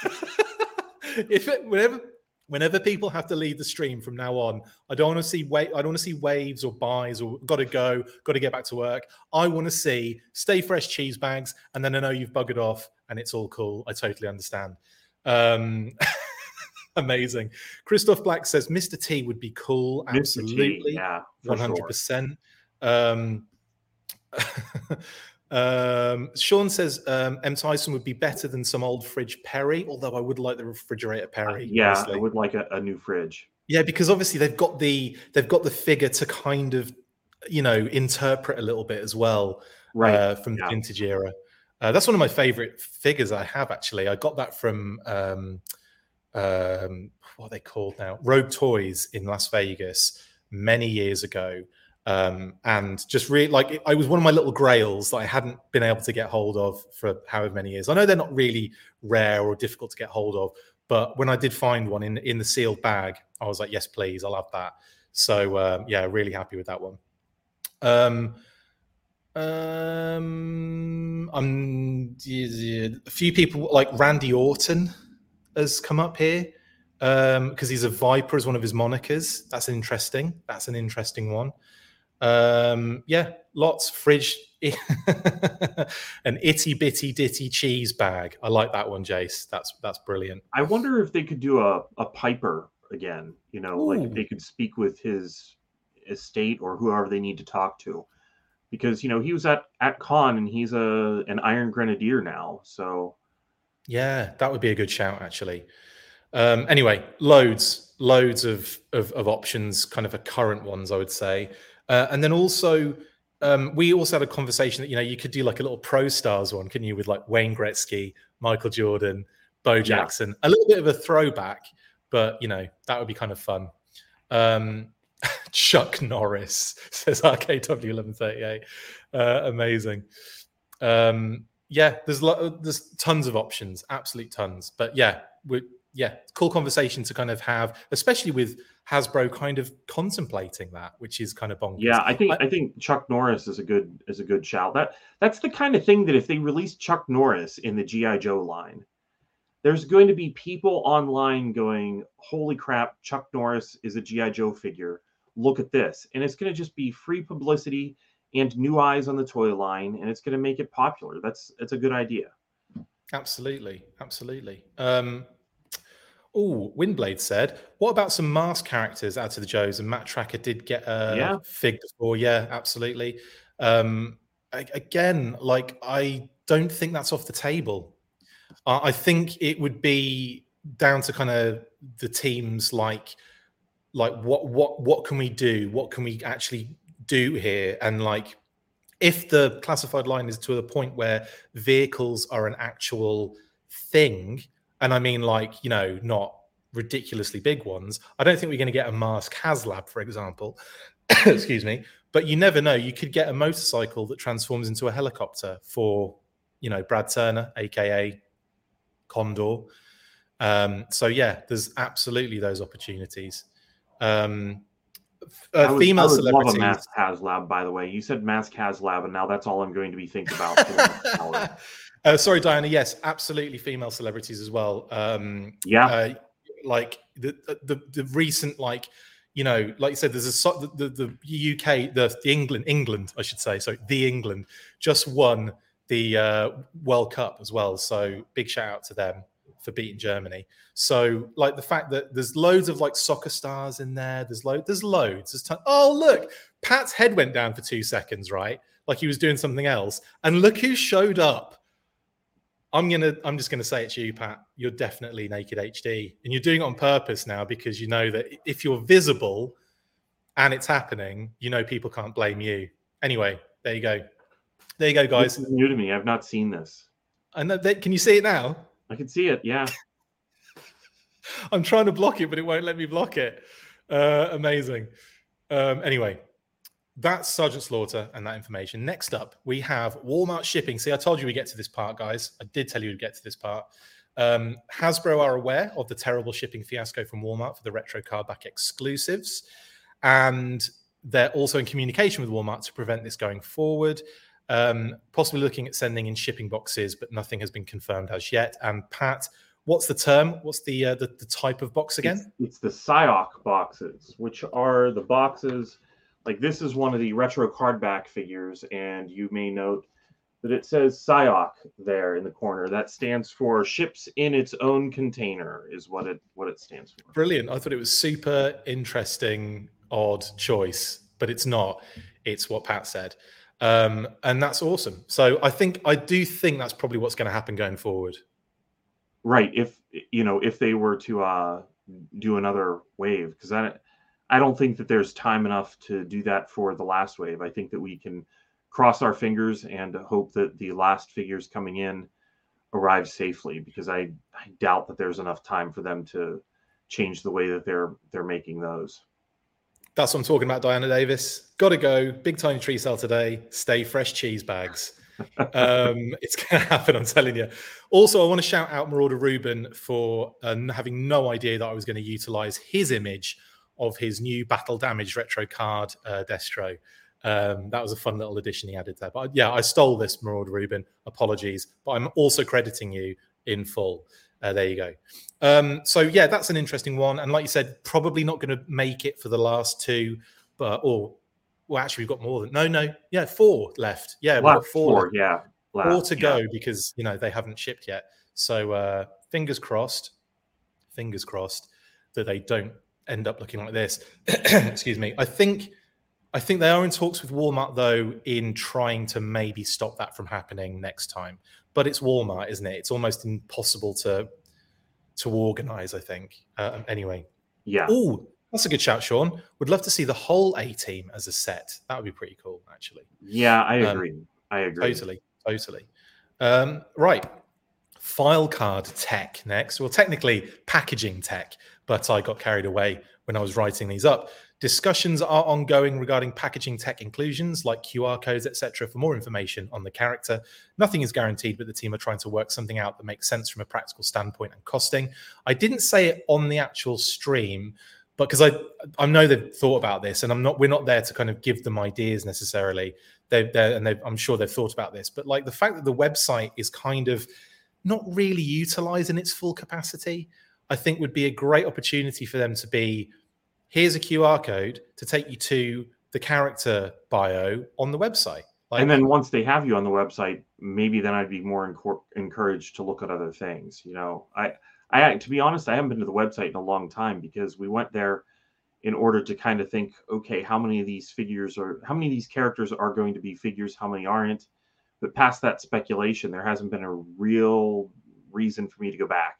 Speaker 3: if it, whenever, whenever people have to leave the stream from now on, I don't want to see wait. I don't want to see waves or buys or got to go, got to get back to work. I want to see stay fresh, cheese bags, and then I know you've buggered off and it's all cool. I totally understand. Um, amazing. Christoph Black says Mister T would be cool. Absolutely,
Speaker 2: T, yeah,
Speaker 3: one hundred percent. Um, Um, Sean says um, M. Tyson would be better than some old fridge Perry, although I would like the refrigerator Perry.
Speaker 2: Uh, yeah,
Speaker 3: honestly.
Speaker 2: I would like a, a new fridge.
Speaker 3: Yeah, because obviously they've got the they've got the figure to kind of, you know, interpret a little bit as well,
Speaker 2: right?
Speaker 3: Uh, from
Speaker 2: yeah.
Speaker 3: the vintage era. Uh, that's one of my favorite figures I have, actually. I got that from um, um, what are they called now? Rogue Toys in Las Vegas many years ago. Um, and just really like it, I was one of my little grails that I hadn't been able to get hold of for however many years. I know they're not really rare or difficult to get hold of, but when I did find one in in the sealed bag, I was like, yes, please, I'll have that. So um, yeah, really happy with that one. Um, um, I'm a few people like Randy Orton has come up here um, because he's a Viper as one of his monikers. That's interesting. That's an interesting one. Um, yeah, lots. Fridge, an itty bitty ditty cheese bag. I like that one, Jace. That's that's brilliant.
Speaker 2: I wonder if they could do a, a Piper again. You know, Ooh. like if they could speak with his estate or whoever they need to talk to, because you know he was at at Con and he's a an Iron Grenadier now. So
Speaker 3: yeah, that would be a good shout actually. Um, anyway, loads, loads of, of of options, kind of a current ones, I would say. Uh, and then also, um, we also had a conversation that, you know, you could do like a little Pro Stars one, couldn't you, with like Wayne Gretzky, Michael Jordan, Bo Jackson, yeah. a little bit of a throwback, but, you know, that would be kind of fun. Um, Chuck Norris, says R K W eleven thirty-eight. Uh, amazing. Um, yeah, there's lo- there's tons of options, absolute tons. But yeah, we yeah, cool conversation to kind of have, especially with Hasbro kind of contemplating that, which is kind of bonkers.
Speaker 2: Yeah, I think I, I think Chuck Norris is a good is a good shout. That that's the kind of thing that if they release Chuck Norris in the G I. Joe line, there's going to be people online going, "Holy crap, Chuck Norris is a G I. Joe figure. Look at this." And it's going to just be free publicity and new eyes on the toy line, and it's going to make it popular. That's it's a good idea.
Speaker 3: Absolutely, absolutely. Um, Oh, Windblade said, what about some mask characters out of the Joes? And Matt Tracker did get a
Speaker 2: yeah.
Speaker 3: fig before. Yeah, absolutely. Um, again, like, I don't think that's off the table. Uh, I think it would be down to kind of the teams like, like what, what, what can we do? What can we actually do here? And like, if the classified line is to the point where vehicles are an actual thing, and I mean, like, you know, not ridiculously big ones. I don't think we're going to get a mask HasLab, for example. Excuse me. But you never know. You could get a motorcycle that transforms into a helicopter for, you know, Brad Turner, a k a. Condor. Um, so, yeah, there's absolutely those opportunities. Um, uh,
Speaker 2: I would,
Speaker 3: female
Speaker 2: I would
Speaker 3: celebrities.
Speaker 2: love a mask HasLab, by the way. You said mask HasLab, and now that's all I'm going to be thinking about.
Speaker 3: Uh, sorry, Diana. Yes, absolutely. Female celebrities as well. Um,
Speaker 2: yeah,
Speaker 3: uh, like the, the the recent, like, you know, like you said, there's a the the U K, the, the England, England, I should say. So the England just won the uh, World Cup as well. So big shout out to them for beating Germany. So like the fact that there's loads of like soccer stars in there. There's loads. There's loads. There's ton- oh look, Pat's head went down for two seconds, right? Like he was doing something else, and look who showed up. I'm gonna. I'm just gonna say it to you, Pat. You're definitely Naked H D, and you're doing it on purpose now because you know that if you're visible and it's happening, you know people can't blame you. Anyway, there you go. There you go, guys.
Speaker 2: This is new to me. I've not seen this.
Speaker 3: I know. That, can you see it now?
Speaker 2: I can see it. Yeah.
Speaker 3: I'm trying to block it, but it won't let me block it. Uh, amazing. Um, anyway. That's Sergeant Slaughter and that information. Next up, we have Walmart shipping. See, I told you we get to this part, guys. I did tell you we'd get to this part. Um, Hasbro are aware of the terrible shipping fiasco from Walmart for the retro cardback exclusives. And they're also in communication with Walmart to prevent this going forward. Um, possibly looking at sending in shipping boxes, but nothing has been confirmed as yet. And Pat, what's the term? What's the uh, the, the type of box again?
Speaker 2: It's, it's the S I O C boxes, which are the boxes... Like this is one of the retro cardback figures, and you may note that it says S I O C there in the corner. That stands for ships in its own container, is what it what it stands for.
Speaker 3: Brilliant. I thought it was super interesting, odd choice, but it's not. It's what Pat said. Um, and that's awesome. So I think I do think that's probably what's going to happen going forward.
Speaker 2: Right. If you know, if they were to uh, do another wave, because I, I don't think that there's time enough to do that for the last wave. I think that we can cross our fingers and hope that the last figures coming in arrive safely, because I, I doubt that there's enough time for them to change the way that they're they're making those.
Speaker 3: That's what I'm talking about, Diana Davis. Got to go. Big Tiny Tree sale today. Stay fresh cheese bags. um, it's going to happen, I'm telling you. Also, I want to shout out Marauder Rubin for uh, having no idea that I was going to utilize his image of his new Battle Damage retro card, uh, Destro. Um, that was a fun little addition he added there. But yeah, I stole this, Marauder Rubin. Apologies. But I'm also crediting you in full. Uh, there you go. Um, so yeah, that's an interesting one. And like you said, probably not going to make it for the last two, but or well, actually, we've got more than no, no, yeah, four left. Yeah, we've got four,
Speaker 2: four yeah,
Speaker 3: left. four to go yeah. because you know they haven't shipped yet. So uh, fingers crossed, fingers crossed that they don't end up looking like this. Excuse me. I think. I think they are in talks with Walmart, though, in trying to maybe stop that from happening next time. But it's Walmart, isn't it? It's almost impossible to to organize, I think. Uh, anyway.
Speaker 2: Yeah.
Speaker 3: Oh, that's a good shout, Sean. Would love to see the whole A-team as a set. That would be pretty cool, actually.
Speaker 2: Yeah, I agree. Um, I agree.
Speaker 3: Totally, totally. Um, right. File card tech next. Well, technically packaging tech, but I got carried away when I was writing these up. Discussions are ongoing regarding packaging tech inclusions like Q R codes, et cetera for more information on the character. Nothing is guaranteed, but the team are trying to work something out that makes sense from a practical standpoint and costing. I didn't say it on the actual stream, but because I I know they've thought about this, and I'm not we're not there to kind of give them ideas necessarily. They they and I'm sure they've thought about this, but like the fact that the website is kind of not really utilized in its full capacity, I think would be a great opportunity for them to be. Here's a Q R code to take you to the character bio on the website.
Speaker 2: Like, and then once they have you on the website, maybe then I'd be more encor- encouraged to look at other things. You know, I, I, to be honest, I haven't been to the website in a long time because we went there in order to kind of think, okay, how many of these figures are, how many of these characters are going to be figures, how many aren't? But past that speculation, there hasn't been a real reason for me to go back.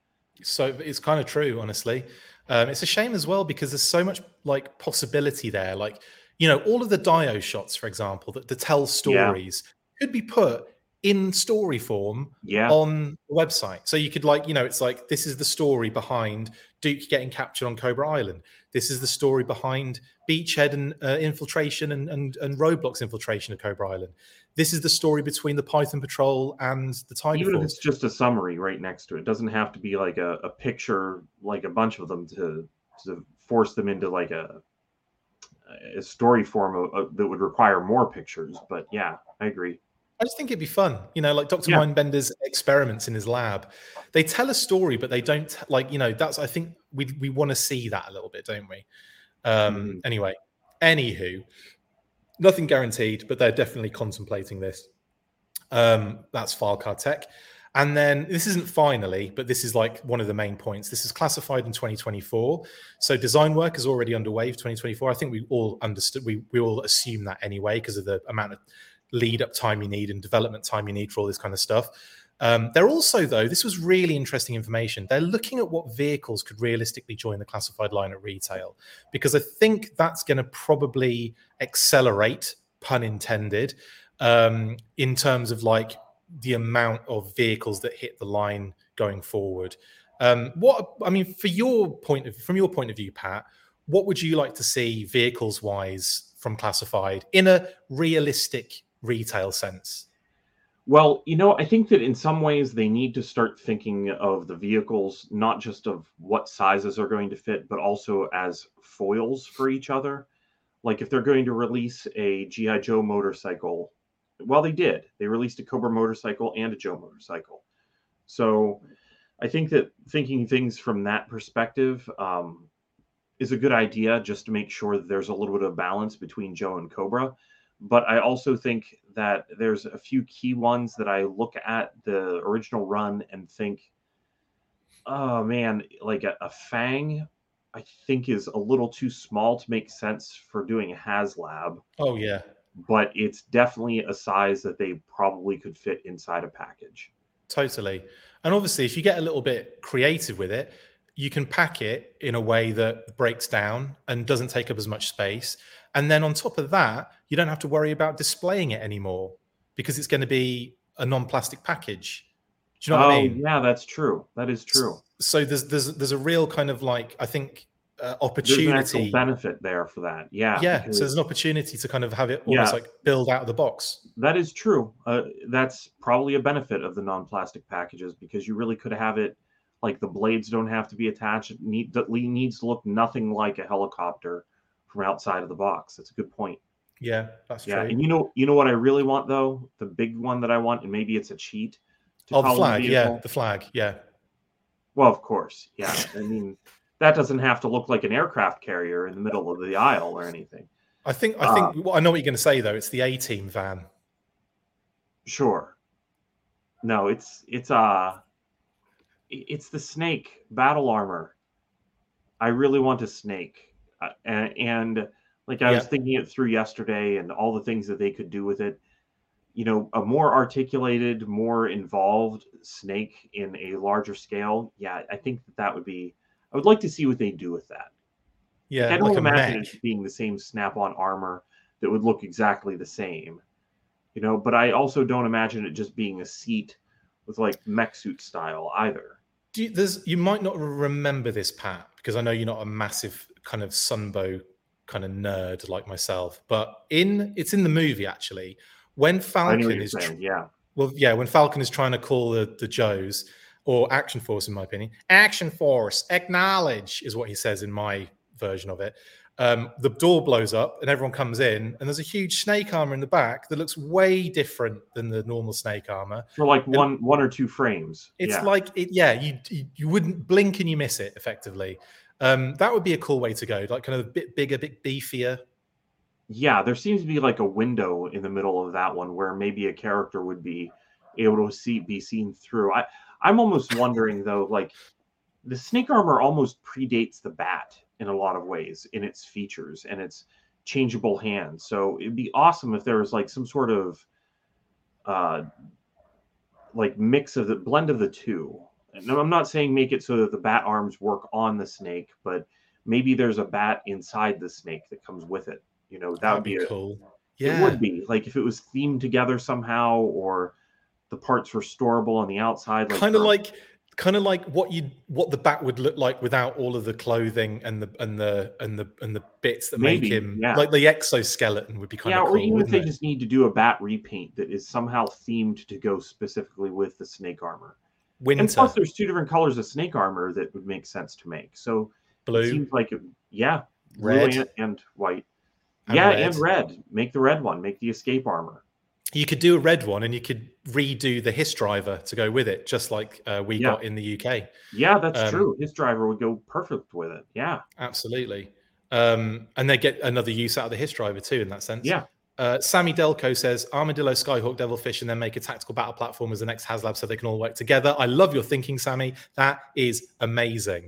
Speaker 3: So it's kind of true, honestly. Um, it's a shame as well because there's so much like possibility there. Like, you know, all of the Dio shots, for example, that to tell stories yeah. could be put in story form
Speaker 2: yeah.
Speaker 3: on the website. So you could like, you know, it's like, this is the story behind Duke getting captured on Cobra Island. This is the story behind Beachhead and uh, infiltration and, and, and Roblox infiltration of Cobra Island. This is the story between the Python Patrol and the Tiger
Speaker 2: Even
Speaker 3: Force.
Speaker 2: If it's just a summary right next to it. It doesn't have to be like a, a picture, like a bunch of them to to force them into like a a story form of, of, that would require more pictures. But yeah, I agree.
Speaker 3: I just think it'd be fun. You know, like Doctor Yeah. Mindbender's experiments in his lab. They tell a story, but they don't like, you know, that's, I think we we want to see that a little bit, don't we? Um, mm-hmm. Anyway, anywho. Nothing guaranteed, but they're definitely contemplating this. Um, that's file card tech. And then this isn't finally, but this is like one of the main points. This is classified in twenty twenty-four. So design work is already underway for twenty twenty-four. I think we all understood, we, we all assume that anyway, because of the amount of lead up time you need and development time you need for all this kind of stuff. Um, they're also, though, this was really interesting information. They're looking at what vehicles could realistically join the classified line at retail, because I think that's going to probably accelerate, pun intended, um, in terms of like the amount of vehicles that hit the line going forward. Um, what I mean, for your point of, from your point of view, Pat, what would you like to see vehicles-wise from classified in a realistic retail sense?
Speaker 2: Well, you know, I think that in some ways they need to start thinking of the vehicles, not just of what sizes are going to fit, but also as foils for each other. Like if they're going to release a G I. Joe motorcycle, well, they did. They released a Cobra motorcycle and a Joe motorcycle. So I think that thinking things from that perspective um, is a good idea, just to make sure that there's a little bit of balance between Joe and Cobra. But I also think that there's a few key ones that I look at the original run and think, oh man, like a, a Fang, I think is a little too small to make sense for doing a HasLab.
Speaker 3: Oh yeah,
Speaker 2: but it's definitely a size that they probably could fit inside a package.
Speaker 3: Totally. And obviously, if you get a little bit creative with it, you can pack it in a way that breaks down and doesn't take up as much space. And then on top of that, you don't have to worry about displaying it anymore because it's going to be a non-plastic package. Do you know
Speaker 2: oh,
Speaker 3: what I mean?
Speaker 2: Yeah, that's true. That is true.
Speaker 3: So there's there's there's a real kind of like, I think, uh,
Speaker 2: There's an actual
Speaker 3: opportunity.
Speaker 2: benefit there for that. Yeah.
Speaker 3: Yeah.
Speaker 2: because-
Speaker 3: So there's an opportunity to kind of have it almost
Speaker 2: Yeah.
Speaker 3: like build out of the box.
Speaker 2: That is true. Uh, that's probably a benefit of the non-plastic packages because you really could have it like the blades don't have to be attached. It need, it needs to look nothing like a helicopter from outside of the box. That's a good point.
Speaker 3: Yeah, that's
Speaker 2: Yeah,
Speaker 3: true.
Speaker 2: and you know, you know what I really want though, the big one that I want, and maybe it's a cheat. to
Speaker 3: Oh, the
Speaker 2: follow
Speaker 3: flag. Yeah,
Speaker 2: vehicle.
Speaker 3: the flag. Yeah.
Speaker 2: Well, of course. Yeah, I mean that doesn't have to look like an aircraft carrier in the middle of the aisle or anything.
Speaker 3: I think I think well, I know what you're going to say though. It's the A-Team van.
Speaker 2: Sure. No, it's it's uh it's the Snake battle armor. I really want a Snake, uh, and, and like I
Speaker 3: Yeah.
Speaker 2: was thinking it through yesterday, and all the things that they could do with it. You know, a more articulated, more involved Snake in a larger scale. Yeah, I think that that would be. I would like to see what they do with that.
Speaker 3: Yeah,
Speaker 2: I don't
Speaker 3: like a
Speaker 2: imagine
Speaker 3: mech.
Speaker 2: it being the same Snap-on armor that would look exactly the same. You know, but I also don't imagine it just being a seat with like mech suit style either.
Speaker 3: Do you, there's you might not remember this, Pat, because I know you're not a massive kind of Sunbow kind of nerd like myself. But in it's in the movie actually when
Speaker 2: I know
Speaker 3: Falcon
Speaker 2: what you're
Speaker 3: is tr-
Speaker 2: saying. Yeah.
Speaker 3: well, yeah, when Falcon is trying to call the the Joes or Action Force, in my opinion, Action Force, acknowledge is what he says in my version of it. Um, the door blows up and everyone comes in, and there's a huge snake armor in the back that looks way different than the normal snake armor.
Speaker 2: For like one one or two frames.
Speaker 3: It's
Speaker 2: yeah.
Speaker 3: like, it, yeah, you, you you wouldn't blink and you miss it effectively. Um, that would be a cool way to go, like kind of a bit bigger, bit beefier.
Speaker 2: Yeah, there seems to be like a window in the middle of that one where maybe a character would be able to see be seen through. I I'm almost wondering though, like the snake armor almost predates the bat in a lot of ways in its features and its changeable hands. So it'd be awesome if there was like some sort of uh like mix of the blend of the two. And I'm not saying make it so that the bat arms work on the snake, but maybe there's a bat inside the snake that comes with it. You know, that
Speaker 3: That'd
Speaker 2: would be,
Speaker 3: be
Speaker 2: a,
Speaker 3: cool.
Speaker 2: It
Speaker 3: Yeah,
Speaker 2: would be like if it was themed together somehow, or the parts were storable on the outside, like
Speaker 3: kind of
Speaker 2: for-
Speaker 3: like kind of like what you what the bat would look like without all of the clothing and the and the and the and the bits that
Speaker 2: Maybe,
Speaker 3: make him
Speaker 2: yeah.
Speaker 3: like the exoskeleton would be kind
Speaker 2: yeah,
Speaker 3: of
Speaker 2: or
Speaker 3: cool.
Speaker 2: even if
Speaker 3: wouldn't
Speaker 2: they
Speaker 3: it?
Speaker 2: just need to do a bat repaint that is somehow themed to go specifically with the snake armor. And
Speaker 3: Winter,
Speaker 2: plus, there's two different colors of snake armor that would make sense to make. So it
Speaker 3: blue,
Speaker 2: seems like it, yeah,
Speaker 3: Red.
Speaker 2: blue and, and white.
Speaker 3: And
Speaker 2: yeah,
Speaker 3: red.
Speaker 2: and red. Make the red one. Make the escape armor.
Speaker 3: You could do a red one, and you could redo the Hiss driver to go with it, just like uh, we
Speaker 2: Yeah.
Speaker 3: got in the U K.
Speaker 2: Yeah, that's
Speaker 3: Um,
Speaker 2: true. His driver would go perfect with it. Yeah,
Speaker 3: Absolutely. Um, and they get another use out of the Hiss driver too, in that sense.
Speaker 2: yeah.
Speaker 3: Uh, Sammy Delco says Armadillo, Skyhawk, Devilfish, and then make a tactical battle platform as the next HasLab so they can all work together. I love your thinking, Sammy. That is amazing.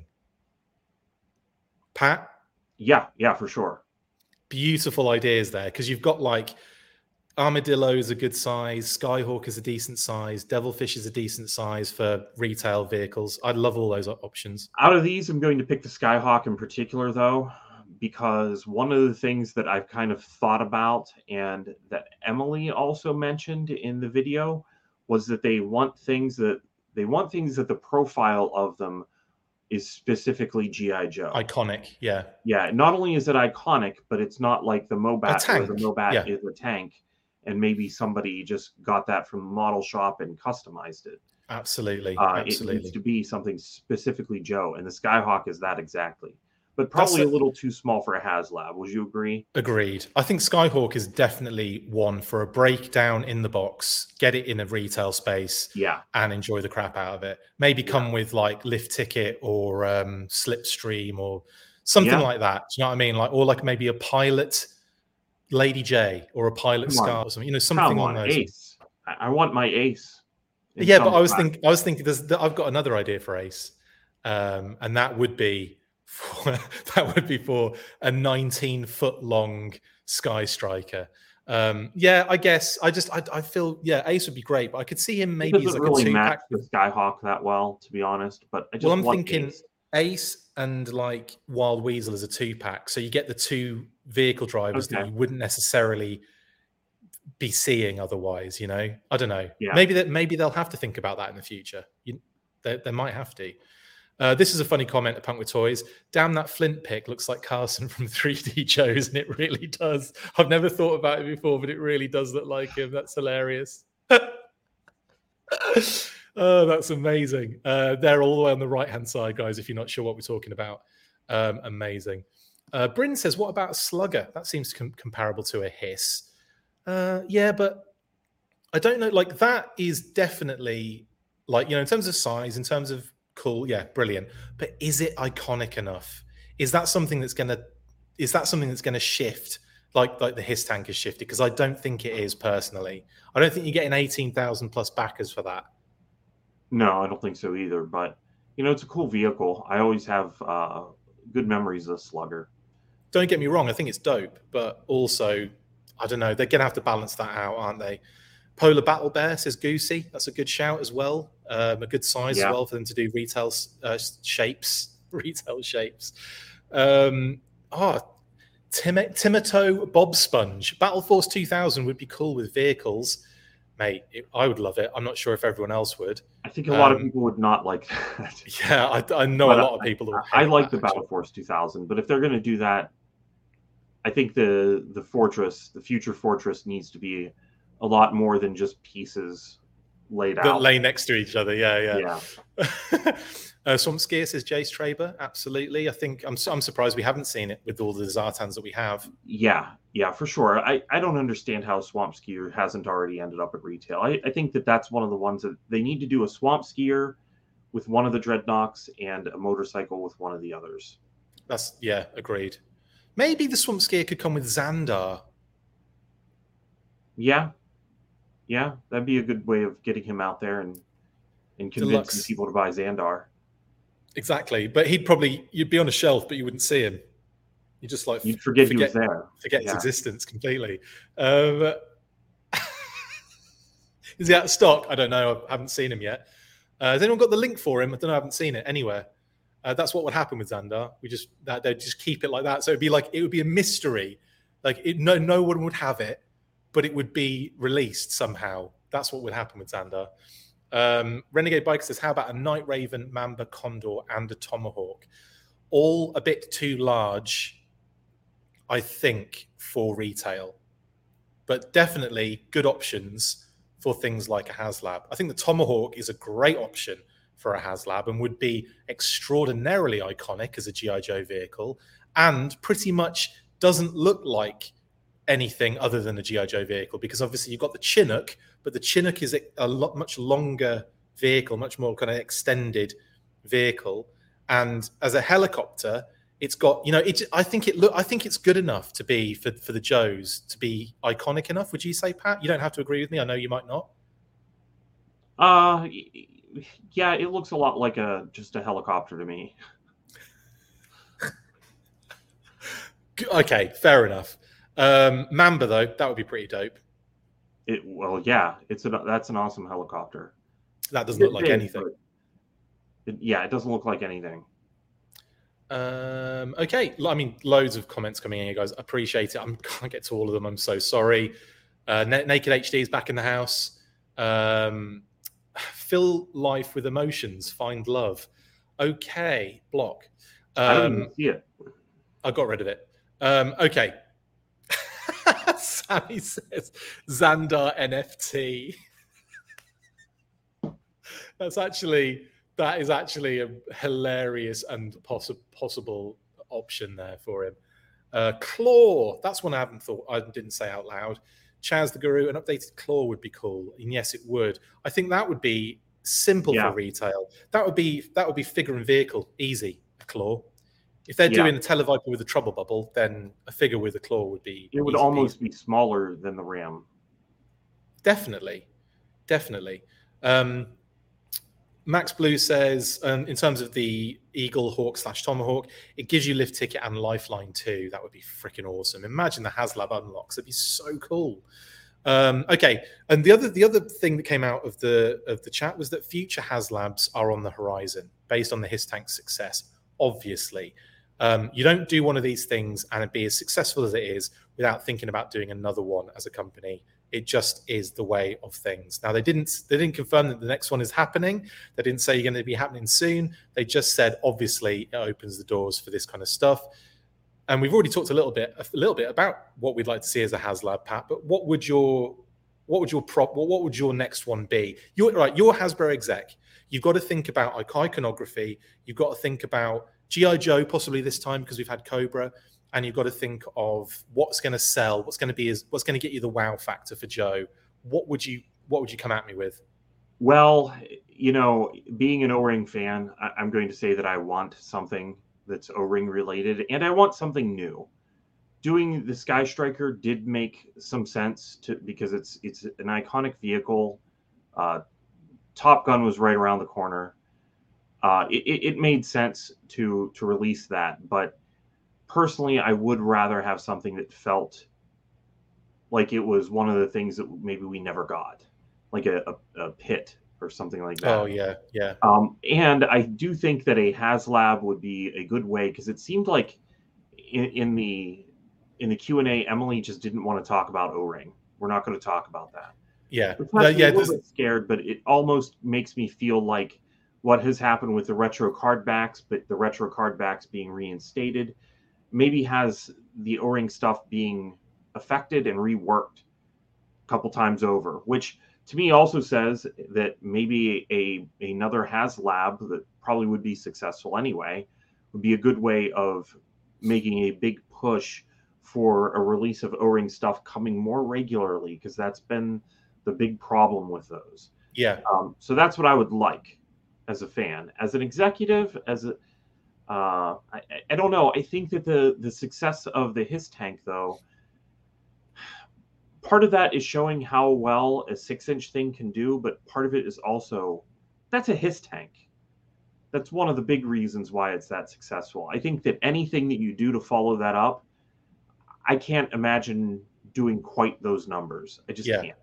Speaker 3: Pat,
Speaker 2: Yeah, yeah, for sure.
Speaker 3: beautiful ideas there because you've got like Armadillo is a good size, Skyhawk is a decent size, Devilfish is a decent size for retail vehicles. I'd love all those options.
Speaker 2: Out of these, I'm going to pick the Skyhawk in particular, though, because one of the things that I've kind of thought about and that Emily also mentioned in the video was that they want things that they want things that the profile of them is specifically G I. Joe.
Speaker 3: Iconic, yeah.
Speaker 2: Yeah, not only is it iconic, but it's not like the Mobat, where
Speaker 3: tank,
Speaker 2: the Mobat
Speaker 3: yeah.
Speaker 2: is a tank, and maybe somebody just got that from the model shop and customized it.
Speaker 3: Absolutely,
Speaker 2: Uh, it
Speaker 3: absolutely.
Speaker 2: needs to be something specifically Joe, and the Skyhawk is that exactly. But probably
Speaker 3: That's
Speaker 2: a little too small for a HasLab. Would you agree?
Speaker 3: Agreed. I think Skyhawk is definitely one for a breakdown in the box, get it in a retail space,
Speaker 2: Yeah,
Speaker 3: and enjoy the crap out of it. Maybe come with like lift ticket or um, slipstream or something
Speaker 2: Yeah.
Speaker 3: like that. Do you know what I mean? Like, or like maybe a pilot Lady J or a pilot
Speaker 2: Come on.
Speaker 3: Scar or something. You know, something
Speaker 2: come
Speaker 3: on
Speaker 2: on,
Speaker 3: those.
Speaker 2: Ace. I, I want my Ace. in
Speaker 3: Yeah,
Speaker 2: some
Speaker 3: but I was
Speaker 2: class.
Speaker 3: thinking, I was thinking, there's, I've got another idea for Ace, um, and that would be for, that would be for a nineteen foot long Sky Striker. Um, yeah, I guess I just I, I feel yeah, Ace would be great, but I could see him maybe
Speaker 2: It
Speaker 3: as
Speaker 2: doesn't
Speaker 3: like
Speaker 2: really
Speaker 3: a two
Speaker 2: match
Speaker 3: pack.
Speaker 2: the Skyhawk that well, to be honest. But I just
Speaker 3: Well, I'm
Speaker 2: want
Speaker 3: thinking
Speaker 2: Ace.
Speaker 3: Ace and like Wild Weasel as a two pack, so you get the two vehicle drivers
Speaker 2: Okay.
Speaker 3: that you wouldn't necessarily be seeing otherwise. You know, I don't know.
Speaker 2: Yeah.
Speaker 3: Maybe that maybe they'll have to think about that in the future. You, they, they might have to. Uh, this is a funny comment at Punk with Toys. Damn, that Flint pick looks like Carson from three D Joes, and it really does. I've never thought about it before, but it really does look like him. That's hilarious. Oh, that's amazing. Uh, they're all the way on the right-hand side, guys, if you're not sure what we're talking about. Um, amazing. Uh, Bryn says, what about a Slugger? That seems com- comparable to a Hiss. Uh, yeah, but I don't know. Like, that is definitely, like, you know, in terms of size, in terms of cool, yeah, brilliant. But is it iconic enough? Is that something that's going to, is that something that's going to shift like, like the Hiss tank has shifted? Because I don't think it is, personally. I don't think you're getting eighteen thousand plus backers for that.
Speaker 2: No, I don't think so either. But, you know, it's a cool vehicle. I always have uh, good memories of Slugger.
Speaker 3: Don't get me wrong. I think it's dope. But also, I don't know. They're going to have to balance that out, aren't they? Polar Battle Bear says Goosey. That's a good shout as well. Um, a good size
Speaker 2: Yeah.
Speaker 3: as well for them to do retail uh, shapes. Retail shapes. Um, oh, Tim- Timoto Bob Sponge. Battle Force two thousand would be cool with vehicles. Mate, it, I would love it. I'm not sure if everyone else would.
Speaker 2: I think a lot
Speaker 3: Um,
Speaker 2: of people would not like that.
Speaker 3: Yeah, I, I know
Speaker 2: But
Speaker 3: a lot of people. That
Speaker 2: I, I
Speaker 3: hate
Speaker 2: like
Speaker 3: that,
Speaker 2: the Battle
Speaker 3: actually.
Speaker 2: Force two thousand, but if they're going to do that, I think the the Fortress, the future Fortress, needs to be a lot more than just pieces laid
Speaker 3: That
Speaker 2: out.
Speaker 3: lay next to each other. Yeah, yeah.
Speaker 2: Yeah.
Speaker 3: uh, Swamp Skier says Jace Traber. Absolutely. I think I'm I'm surprised we haven't seen it with all the Zartans that we have.
Speaker 2: Yeah, yeah, for sure. I, I don't understand how Swamp Skier hasn't already ended up at retail. I, I think that that's one of the ones that they need to do a Swamp Skier with one of the Dreadnoks and a motorcycle with one of the others.
Speaker 3: That's yeah, agreed. Maybe the Swamp Skier could come with Xandar.
Speaker 2: Yeah, yeah, that'd be a good way of getting him out there and and convincing
Speaker 3: Deluxe.
Speaker 2: people to buy Xandar.
Speaker 3: Exactly, but he'd probably you'd be on a shelf, but you wouldn't see him. You just like
Speaker 2: You'd forget,
Speaker 3: forget,
Speaker 2: he was there.
Speaker 3: forget
Speaker 2: Yeah.
Speaker 3: his existence completely. Um, is he out of stock? I don't know. I haven't seen him yet. Uh, has anyone got the link for him? I don't know. I haven't seen it anywhere. Uh, that's what would happen with Xandar. We just that they'd just keep it like that. So it'd be like it would be a mystery. Like it, no no one would have it, but it would be released somehow. That's what would happen with Xandar. Um, Renegade Bike says, how about a Night Raven, Mamba, Condor, and a Tomahawk? All a bit too large, I think, for retail. But definitely good options for things like a HasLab. I think the Tomahawk is a great option for a HasLab and would be extraordinarily iconic as a G I. Joe vehicle and pretty much doesn't look like anything other than a G I. Joe vehicle, because obviously you've got the Chinook, but the Chinook is a lot much longer vehicle, much more kind of extended vehicle. And as a helicopter, it's got, you know, it, I think it look, I think it's good enough to be for, for the Joes to be iconic enough. Would you say, Pat? You don't have to agree with me. I know you might not.
Speaker 2: Uh, yeah, it looks a lot like a just a helicopter to me.
Speaker 3: Okay, fair enough. Um, Mamba though, that would be pretty dope.
Speaker 2: It well, yeah, it's a that's an awesome helicopter.
Speaker 3: That doesn't look like
Speaker 2: It is,
Speaker 3: anything.
Speaker 2: but It, yeah, it doesn't look like anything.
Speaker 3: Um, okay, I mean, loads of comments coming in here, guys. Appreciate it. I can't get to all of them. I'm so sorry. Uh, N- Naked H D is back in the house. Um, fill life with emotions. Find love. Okay, block.
Speaker 2: I don't
Speaker 3: Um,
Speaker 2: even see it.
Speaker 3: I got rid of it. Um, okay. Sammy says Xandar N F T. That's actually that is actually a hilarious and possi- possible option there for him. Uh, Claw, that's one I haven't thought. I didn't say out loud. Chaz the Guru, an updated Claw would be cool, and yes, it would. I think that would be simple
Speaker 2: Yeah.
Speaker 3: for retail. That would be that would be figure and vehicle easy. A Claw. If they're
Speaker 2: Yeah.
Speaker 3: doing a Televiper with a trouble bubble, then a figure with a Claw would be.
Speaker 2: It would
Speaker 3: easy
Speaker 2: almost
Speaker 3: peasy.
Speaker 2: be smaller than the Ram.
Speaker 3: Definitely, definitely. Um, Max Blue says, um, in terms of the Eagle Hawk slash Tomahawk, it gives you lift ticket and lifeline too. That would be freaking awesome. Imagine the HasLab unlocks. It'd be so cool. Um, okay, and the other the other thing that came out of the of the chat was that future HasLabs are on the horizon based on the HISTANK success. Obviously, um, you don't do one of these things and it be as successful as it is without thinking about doing another one as a company. It just is the way of things. Now, they didn't they didn't confirm that the next one is happening. They didn't say you're going to be happening soon. They just said, obviously, it opens the doors for this kind of stuff. And we've already talked a little bit, a little bit about what we'd like to see as a HasLab, Pat. But what would your, what would your prop, what would your next one be? You're right. You're Hasbro exec. You've got to think about iconography. You've got to think about G I Joe, possibly this time because we've had Cobra. And you've got to think of what's going to sell, what's going to be, what's going to get you the wow factor for Joe. What would you, what would you come at me with?
Speaker 2: Well, you know, being an O-ring fan, I- I'm going to say that I want something that's O-ring related, and I want something new. Doing the Sky Striker did make some sense to because it's it's an iconic vehicle. Uh, Top Gun was right around the corner. Uh, it, it made sense to to release that, but personally, I would rather have something that felt like it was one of the things that maybe we never got, like a, a, a pit or something like that.
Speaker 3: Oh, yeah, yeah.
Speaker 2: Um, and I do think that a HasLab would be a good way because it seemed like in, in the in the Q and A, Emily just didn't want to talk about O-ring. We're not going to talk about that.
Speaker 3: Yeah,
Speaker 2: no, yeah.
Speaker 3: A
Speaker 2: little bit scared, but it almost makes me feel like what has happened with the retro card backs, but the retro card backs being reinstated, maybe has the O-ring stuff being affected and reworked a couple times over, which to me also says that maybe a another HasLab that probably would be successful anyway would be a good way of making a big push for a release of O-ring stuff coming more regularly, because that's been the big problem with those.
Speaker 3: Yeah.
Speaker 2: Um, so that's what I would like as a fan. As an executive, as a Uh, I, I don't know. I think that the, the success of the HISTANK, though, part of that is showing how well a six-inch thing can do, but part of it is also, that's a HISTANK. That's one of the big reasons why it's that successful. I think that anything that you do to follow that up, I can't imagine doing quite those numbers. I just
Speaker 3: yeah.
Speaker 2: can't.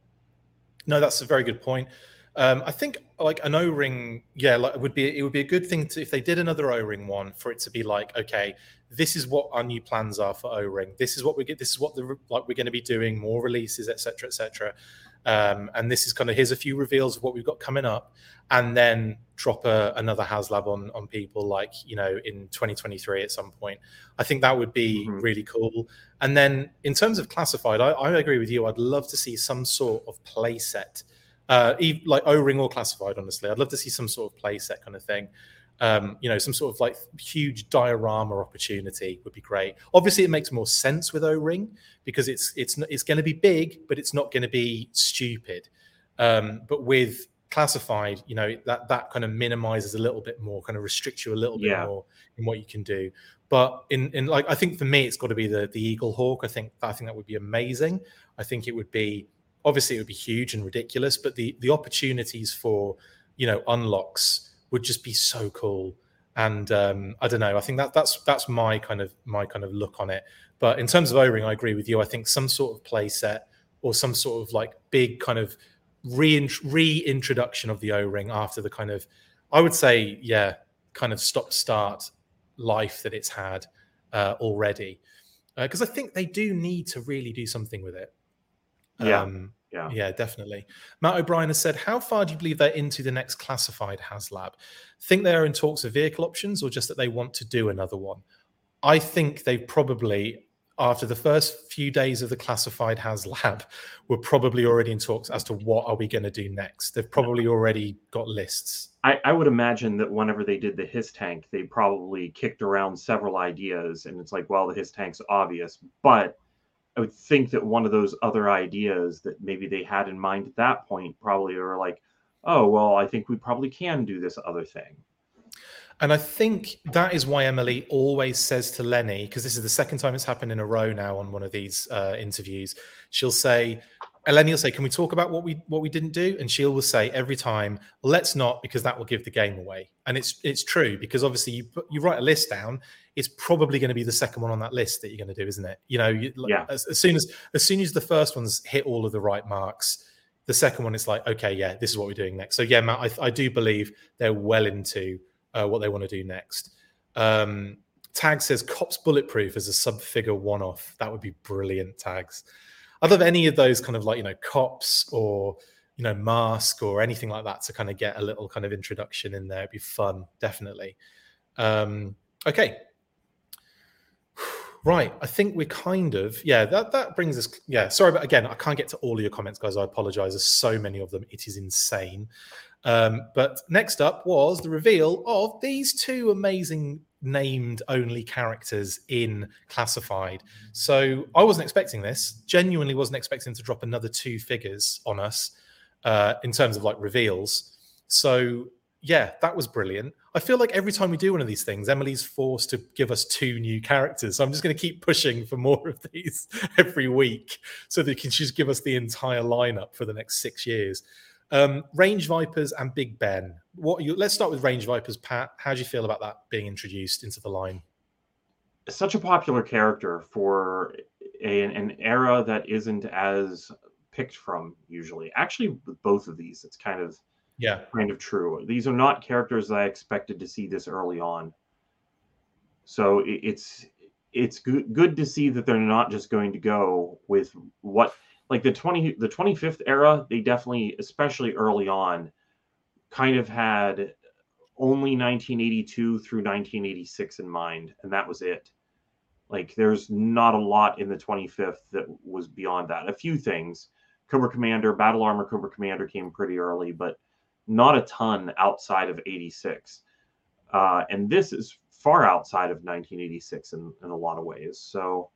Speaker 3: No, that's a very good point. Um, I think like an O-ring, yeah, like it would be it would be a good thing to if they did another O-ring one for it to be like, okay, this is what our new plans are for O-ring. This is what we get. This is what the like we're going to be doing, more releases, et cetera, et cetera. Um, and this is kind of here's a few reveals of what we've got coming up, and then drop a, another HasLab on on people like you know in twenty twenty-three at some point. I think that would be mm-hmm. really cool. And then in terms of classified, I, I agree with you. I'd love to see some sort of play set. Uh, like O-ring or classified, honestly, I'd love to see some sort of play set kind of thing. Um, you know, some sort of like huge diorama opportunity would be great. Obviously, it makes more sense with O-ring because it's it's it's going to be big, but it's not going to be stupid. Um, but with classified, you know, that that kind of minimizes a little bit more, kind of restricts you a little bit
Speaker 2: yeah.
Speaker 3: more in what you can do. But in in like, I think for me, it's got to be the the Eagle Hawk. I think I think that would be amazing. I think it would be. Obviously, it would be huge and ridiculous, but the the opportunities for, you know, unlocks would just be so cool. And um, I don't know. I think that that's that's my kind of my kind of look on it. But in terms of O-ring, I agree with you. I think some sort of play set or some sort of like big kind of re reintroduction of the O-ring after the kind of, I would say, yeah, kind of stop start life that it's had uh, already. Because uh, I think they do need to really do something with it.
Speaker 2: Yeah.
Speaker 3: Um,
Speaker 2: yeah,
Speaker 3: yeah, definitely. Matt O'Brien has said, how far do you believe they're into the next classified HasLab? Think they're in talks of vehicle options or just that they want to do another one? I think they probably, after the first few days of the classified HasLab, were probably already in talks as to what are we going to do next. They've probably already got lists.
Speaker 2: I, I would imagine that whenever they did the HISTANK, they probably kicked around several ideas, and it's like, well, the HISTANK's obvious, but I would think that one of those other ideas that maybe they had in mind at that point probably were like, oh, well, I think we probably can do this other thing.
Speaker 3: And I think that is why Emily always says to Lenny, because this is the second time it's happened in a row now on one of these uh, interviews, she'll say, Eleni will say, "Can we talk about what we what we didn't do?" And she'll will say every time, "Let's not, because that will give the game away." And it's it's true, because obviously you put, you write a list down, it's probably going to be the second one on that list that you're going to do, isn't it? You know, you,
Speaker 2: yeah.
Speaker 3: as, as soon as as soon as the first one's hit all of the right marks, the second one is like, okay, yeah, this is what we're doing next. So yeah, Matt, I, I do believe they're well into uh, what they want to do next. Um, Tag says Cops Bulletproof as a sub-figure one-off. That would be brilliant, Tags. I'd love any of those kind of like, you know, Cops or, you know, Mask or anything like that to kind of get a little kind of introduction in there. It'd be fun, definitely. Um, okay. Right. I think we're kind of, yeah, that, that brings us, yeah, sorry, but again, I can't get to all of your comments, guys. I apologize. There's so many of them. It is insane. Um, but next up was the reveal of these two amazing named only characters in Classified. So I wasn't expecting this, genuinely wasn't expecting to drop another two figures on us uh, in terms of like reveals. So yeah, that was brilliant. I feel like every time we do one of these things, Emily's forced to give us two new characters. So I'm just going to keep pushing for more of these every week so that she can just give us the entire lineup for the next six years. Um, Range Vipers and Big Ben. What you? Let's start with Range Vipers, Pat. How do you feel about that being introduced into the line?
Speaker 2: Such a popular character for a, an era that isn't as picked from usually. Actually, with both of these, it's kind of
Speaker 3: yeah,
Speaker 2: kind of true. These are not characters that I expected to see this early on. So it, it's it's good good to see that they're not just going to go with what. Like the twenty the twenty-fifth era, they definitely, especially early on, kind of had only nineteen eighty-two through nineteen eighty-six in mind, and that was it. Like there's not a lot in the twenty-fifth that was beyond that. A few things. Cobra Commander, Battle Armor Cobra Commander came pretty early, but not a ton outside of eighty-six. Uh, and this is far outside of nineteen eighty-six in, in a lot of ways. So,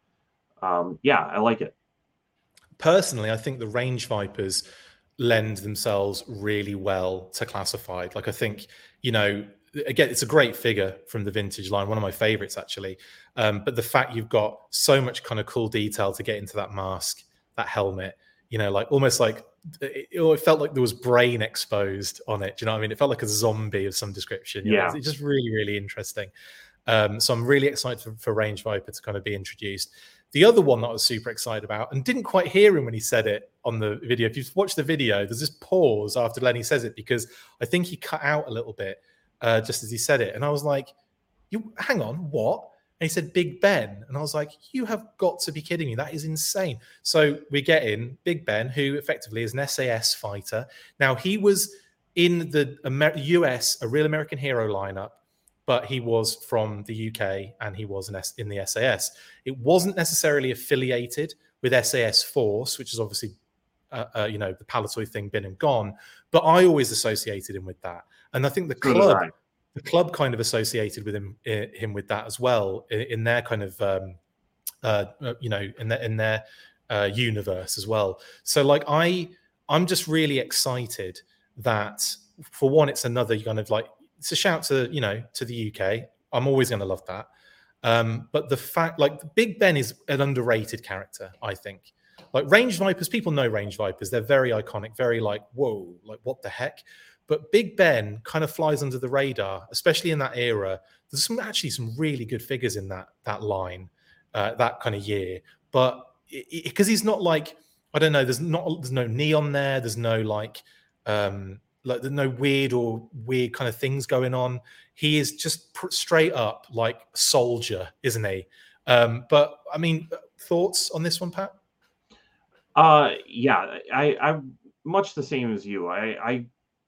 Speaker 2: um, yeah, I like it.
Speaker 3: Personally, I think the Range Vipers lend themselves really well to Classified. Like I think, you know, again, it's a great figure from the vintage line, one of my favorites actually. Um, but the fact you've got so much kind of cool detail to get into that mask, that helmet, you know, like almost like it, it felt like there was brain exposed on it. Do you know what I mean? It felt like a zombie of some description. You
Speaker 2: yeah,
Speaker 3: know? It's just really, really interesting. Um, so I'm really excited for, for Range Viper to kind of be introduced. The other one that I was super excited about and didn't quite hear him when he said it on the video. If you've watched the video, there's this pause after Lenny says it because I think he cut out a little bit uh, just as he said it. And I was like, "You hang on, what?" And he said Big Ben. And I was like, you have got to be kidding me. That is insane. So we get in Big Ben, who effectively is an S A S fighter. Now, he was in the Amer- U S, a Real American Hero lineup, but he was from the U K and he was in, S- in the S A S. It wasn't necessarily affiliated with S A S Force, which is obviously, uh, uh, you know, the Palatoy thing been and gone. But I always associated him with that. And I think the club, the club kind of associated with him, uh, him with that as well in, in their kind of, um, uh, you know, in their, in their uh, universe as well. So like I, I'm just really excited that for one, it's another kind of like, it's a shout to, you know, to the U K. I'm always going to love that. Um, but the fact, like, Big Ben is an underrated character, I think. Like, Range Vipers, people know Range Vipers. They're very iconic, very like, whoa, like, what the heck? But Big Ben kind of flies under the radar, especially in that era. There's some actually some really good figures in that that line, uh, that kind of year. But because he's not like, I don't know, there's not there's no neon there. There's no like, um, like there's no weird or weird kind of things going on. He is just pr- straight up like soldier, isn't he? Um, but I mean, thoughts on this one, Pat?
Speaker 2: Uh, yeah, I, I'm much the same as you. I, I,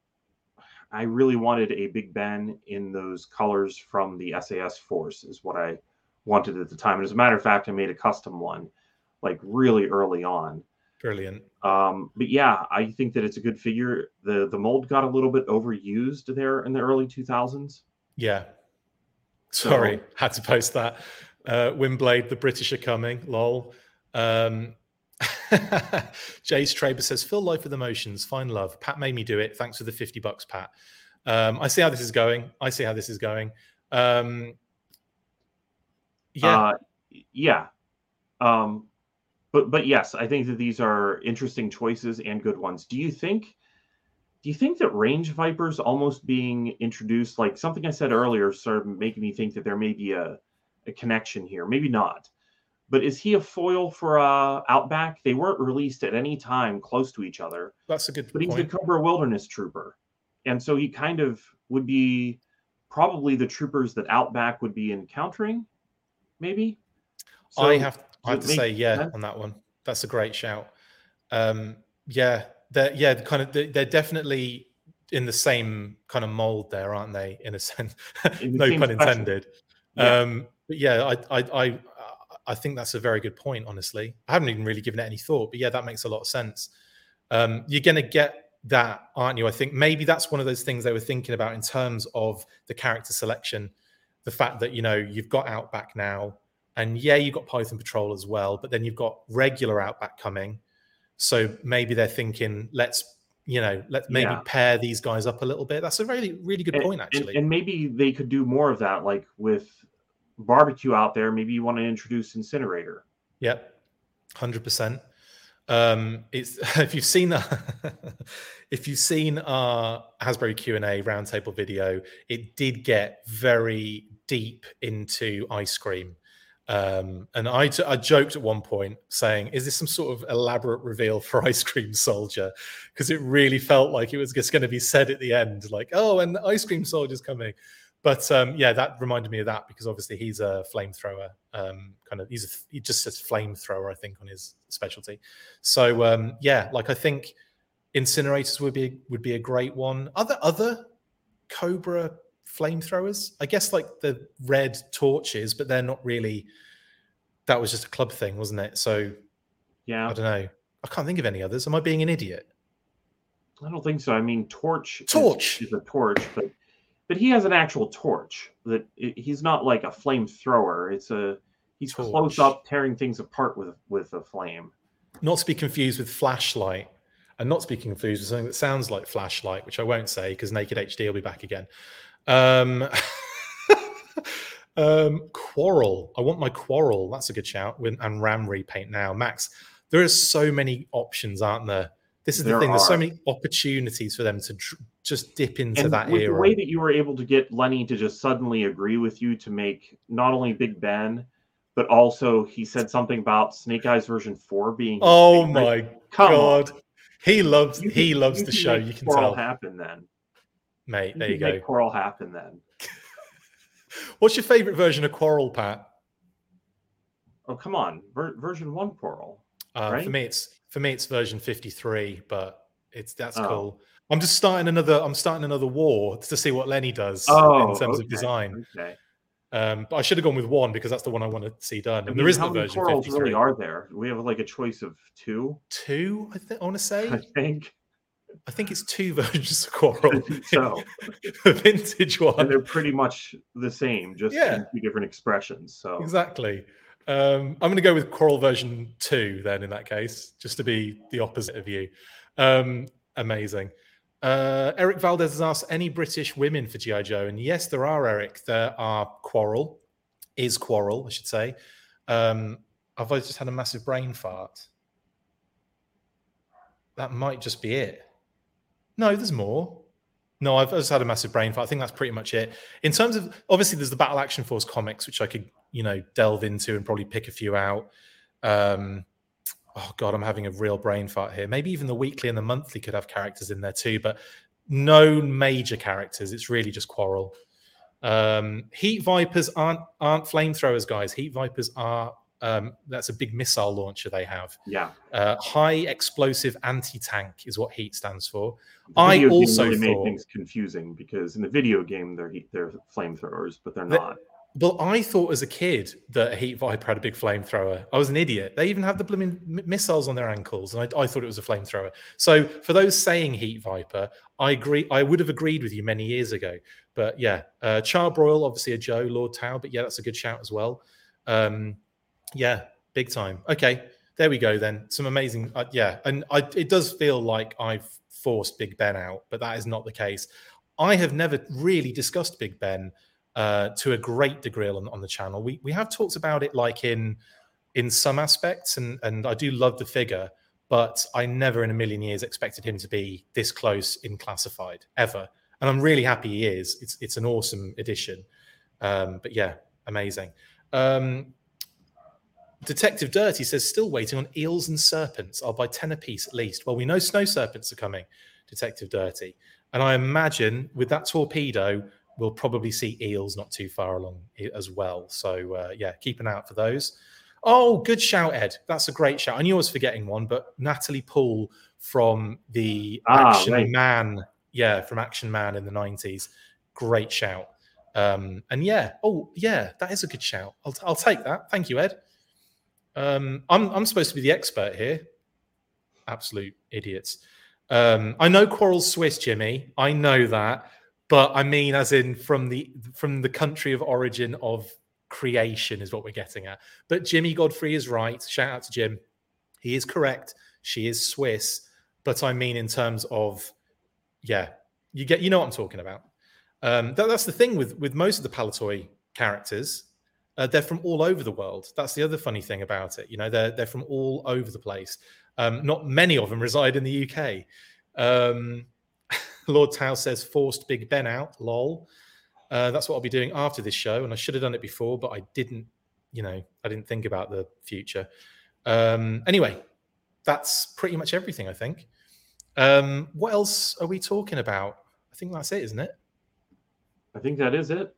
Speaker 2: I really wanted a Big Ben in those colors from the S A S Force is what I wanted at the time. And as a matter of fact, I made a custom one, like really early on.
Speaker 3: Brilliant.
Speaker 2: Um, but yeah, I think that it's a good figure. The the mold got a little bit overused there in the early two thousands.
Speaker 3: Yeah. Sorry,
Speaker 2: So,
Speaker 3: had to post that. Uh, Windblade, the British are coming. Lol. Um, Jace Traber says, "Fill life with emotions. Find love." Pat made me do it. Thanks for the fifty bucks, Pat. Um, I see how this is going. I see how this is going. Um, yeah.
Speaker 2: Uh, yeah. Um, but but yes, I think that these are interesting choices and good ones. Do you think? Do you think that range vipers almost being introduced, like something I said earlier, started making me think that there may be a, a connection here? Maybe not. But is he a foil for uh, Outback? They weren't released at any time close to each other.
Speaker 3: That's a good
Speaker 2: but
Speaker 3: point.
Speaker 2: But he's a Cobra Wilderness Trooper. And so he kind of would be probably the troopers that Outback would be encountering, maybe?
Speaker 3: So I have, I have to say, yeah, sense? on that one. That's a great shout. Um, yeah. They're, yeah, kind of. They're definitely in the same kind of mold there, aren't they? In a sense, in no pun intended. Yeah. Um, but yeah, I, I, I, I think that's a very good point. Honestly, I haven't even really given it any thought, but yeah, that makes a lot of sense. Um, you're going to get that, aren't you? I think maybe that's one of those things they were thinking about in terms of the character selection. The fact that, you know, you've got Outback now, and yeah, you've got Python Patrol as well, but then you've got regular Outback coming. So maybe they're thinking, let's, you know, let's maybe yeah. pair these guys up a little bit. That's a really, really good
Speaker 2: and,
Speaker 3: point, actually.
Speaker 2: And, and maybe they could do more of that, like with barbecue out there. Maybe you want to introduce Incinerator.
Speaker 3: Yep, one hundred percent. Um, it's if you've seen if you've seen our Hasbro Q and A roundtable video, it did get very deep into ice cream. Um, and I, I joked at one point saying, is this some sort of elaborate reveal for Ice Cream Soldier? Because it really felt like it was just going to be said at the end, like, oh, and the Ice Cream Soldier's coming. But um, yeah, that reminded me of that because obviously he's a flamethrower, um, kind of, he's a, he just says flamethrower, I think, on his specialty. So um, yeah, like I think Incinerators would be, would be a great one. Other, other Cobra flamethrowers, I guess, like the red torches, but they're not really, that was just a club thing, wasn't it? So
Speaker 2: yeah,
Speaker 3: I don't know, I can't think of any others. Am I being an idiot?
Speaker 2: I don't think so. I mean, torch
Speaker 3: torch
Speaker 2: is, is a torch, but but he has an actual torch. That it, he's not like a flamethrower. It's a he's torch. Close up tearing things apart with with a flame.
Speaker 3: Not to be confused with flashlight, and not to be confused with something that sounds like flashlight, which I won't say because Naked H D will be back again. Um, um, Quarrel. I want my Quarrel. That's a good shout. And Ram repaint now. Max, there are so many options, aren't there? This is the
Speaker 2: there
Speaker 3: thing.
Speaker 2: Are.
Speaker 3: There's so many opportunities for them to tr- just dip into
Speaker 2: and
Speaker 3: that
Speaker 2: with
Speaker 3: era.
Speaker 2: The way that you were able to get Lenny to just suddenly agree with you to make not only Big Ben, but also he said something about Snake Eyes version four being.
Speaker 3: Oh my
Speaker 2: Come
Speaker 3: God.
Speaker 2: On.
Speaker 3: He loves,
Speaker 2: you
Speaker 3: he
Speaker 2: can,
Speaker 3: loves
Speaker 2: you
Speaker 3: the
Speaker 2: can
Speaker 3: show. You can
Speaker 2: Quarrel
Speaker 3: tell.
Speaker 2: Happen then.
Speaker 3: Mate,
Speaker 2: you
Speaker 3: there you go.
Speaker 2: Make Quarrel happen then.
Speaker 3: What's your favorite version of Quarrel, Pat?
Speaker 2: Oh, come on. Ver- version one Quarrel.
Speaker 3: Uh,
Speaker 2: right?
Speaker 3: For me, it's for me it's version fifty-three, but it's that's
Speaker 2: oh.
Speaker 3: cool. I'm just starting another. I'm starting another war to see what Lenny does
Speaker 2: oh,
Speaker 3: in terms
Speaker 2: okay.
Speaker 3: of design.
Speaker 2: Okay.
Speaker 3: Um, but I should have gone with one because that's the one I want to see done. And
Speaker 2: I mean,
Speaker 3: there isn't
Speaker 2: how
Speaker 3: a
Speaker 2: many
Speaker 3: version
Speaker 2: Quarrels
Speaker 3: fifty-three.
Speaker 2: really are there? We have like a choice of two.
Speaker 3: Two, I think. I want to say.
Speaker 2: I think.
Speaker 3: I think it's two versions of Quarrel.
Speaker 2: So
Speaker 3: the vintage one,
Speaker 2: and they're pretty much the same, just
Speaker 3: yeah.
Speaker 2: in two different expressions. So
Speaker 3: exactly. Um, I'm going to go with Quarrel version two then. In that case, just to be the opposite of you. Um, amazing. Uh, Eric Valdez has asked, any British women for G I. Joe? And yes, there are, Eric. There are Quarrel. Is Quarrel, I should say. Um, have I just had a massive brain fart? That might just be it. No, there's more. No, I've just had a massive brain fart. I think that's pretty much it. In terms of, obviously, there's the Battle Action Force comics, which I could, you know, delve into and probably pick a few out. Um, oh, God, I'm having a real brain fart here. Maybe even the weekly and the monthly could have characters in there too, but no major characters. It's really just Quarrel. Um, Heat Vipers aren't aren't flamethrowers, guys. Heat Vipers are, um, that's a big missile launcher they have.
Speaker 2: Yeah.
Speaker 3: Uh, high explosive anti-tank is what Heat stands for.
Speaker 2: The
Speaker 3: I
Speaker 2: video
Speaker 3: also
Speaker 2: game really
Speaker 3: thought...
Speaker 2: made things confusing because in the video game they're heat, they're flamethrowers, but they're
Speaker 3: the,
Speaker 2: not.
Speaker 3: Well, I thought as a kid that a Heat Viper had a big flamethrower. I was an idiot. They even have the blooming m- missiles on their ankles, and I, I thought it was a flamethrower. So for those saying Heat Viper, I agree. I would have agreed with you many years ago. But yeah, uh, Charbroil, obviously a Joe, Lord Tau, but yeah, that's a good shout as well. Um, yeah, big time. Okay, there we go then. Some amazing, uh, yeah. And I, it does feel like I've forced Big Ben out, but that is not the case. I have never really discussed Big Ben uh, to a great degree on, on the channel. We we have talked about it like in in some aspects, and and I do love the figure, but I never in a million years expected him to be this close in classified ever. And I'm really happy he is. It's it's an awesome addition. Um, but yeah, amazing. Um, Detective Dirty says, still waiting on eels and serpents. I'll buy ten a piece at least. Well, we know snow serpents are coming, Detective Dirty. And I imagine with that torpedo, we'll probably see eels not too far along as well. So uh, yeah, keep an eye out for those. Oh, good shout, Ed. That's a great shout. I knew I was forgetting one, but Natalie Poole from the
Speaker 2: Ah,
Speaker 3: Action
Speaker 2: right.
Speaker 3: Man. Yeah, from Action Man in the nineties. Great shout. Um, and yeah, oh yeah, that is a good shout. I'll, I'll take that. Thank you, Ed. Um, I'm I'm supposed to be the expert here. Absolute idiots. Um, I know Quarrel's Swiss, Jimmy. I know that, but I mean, as in from the from the country of origin of creation is what we're getting at. But Jimmy Godfrey is right. Shout out to Jim. He is correct. She is Swiss, but I mean in terms of, yeah, you get you know what I'm talking about. Um, that, that's the thing with with most of the Palatoy characters. Uh, they're from all over the world. That's the other funny thing about it. You know, they're they're from all over the place. Um, not many of them reside in the U K. Um, Lord Tao says, forced Big Ben out. Lol. Uh, that's what I'll be doing after this show, and I should have done it before, but I didn't. You know, I didn't think about the future. Um, anyway, that's pretty much everything, I think. Um, what else are we talking about? I think that's it, isn't it?
Speaker 2: I think that is it.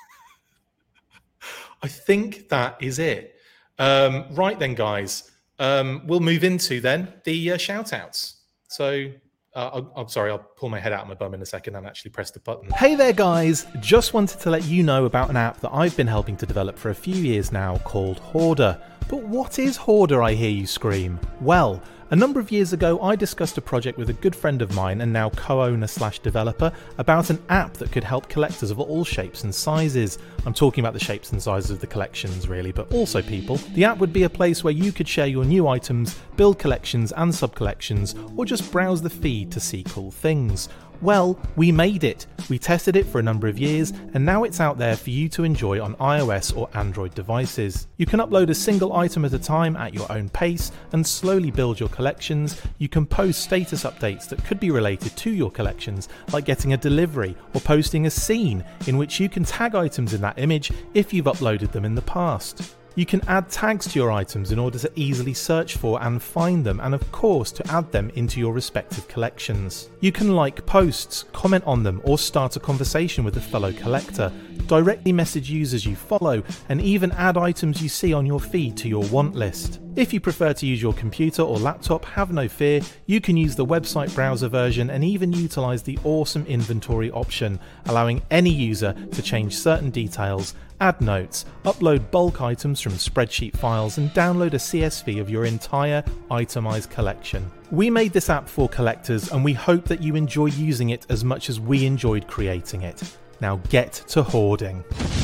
Speaker 3: I think that is it. Um, right then, guys, um, we'll move into then the uh, shout outs. So uh, I'll, I'm sorry, I'll pull my head out of my bum in a second and actually press the button.
Speaker 1: Hey there guys, just wanted to let you know about an app that I've been helping to develop for a few years now called Hoarder. But what is Hoarder, I hear you scream? Well, a number of years ago I discussed a project with a good friend of mine and now co-owner slash developer about an app that could help collectors of all shapes and sizes. I'm talking about the shapes and sizes of the collections really, but also people. The app would be a place where you could share your new items, build collections and sub-collections, or just browse the feed to see cool things. Well, we made it. We tested it for a number of years and now it's out there for you to enjoy on iOS or Android devices. You can upload a single item at a time at your own pace and slowly build your collections. You can post status updates that could be related to your collections, like getting a delivery or posting a scene in which you can tag items in that image if you've uploaded them in the past. You can add tags to your items in order to easily search for and find them, and of course to add them into your respective collections. You can like posts, comment on them, or start a conversation with a fellow collector, directly message users you follow, and even add items you see on your feed to your want list. If you prefer to use your computer or laptop, have no fear, you can use the website browser version and even utilise the awesome inventory option, allowing any user to change certain details, add notes, upload bulk items from spreadsheet files and download a C S V of your entire itemised collection. We made this app for collectors and we hope that you enjoy using it as much as we enjoyed creating it. Now get to hoarding.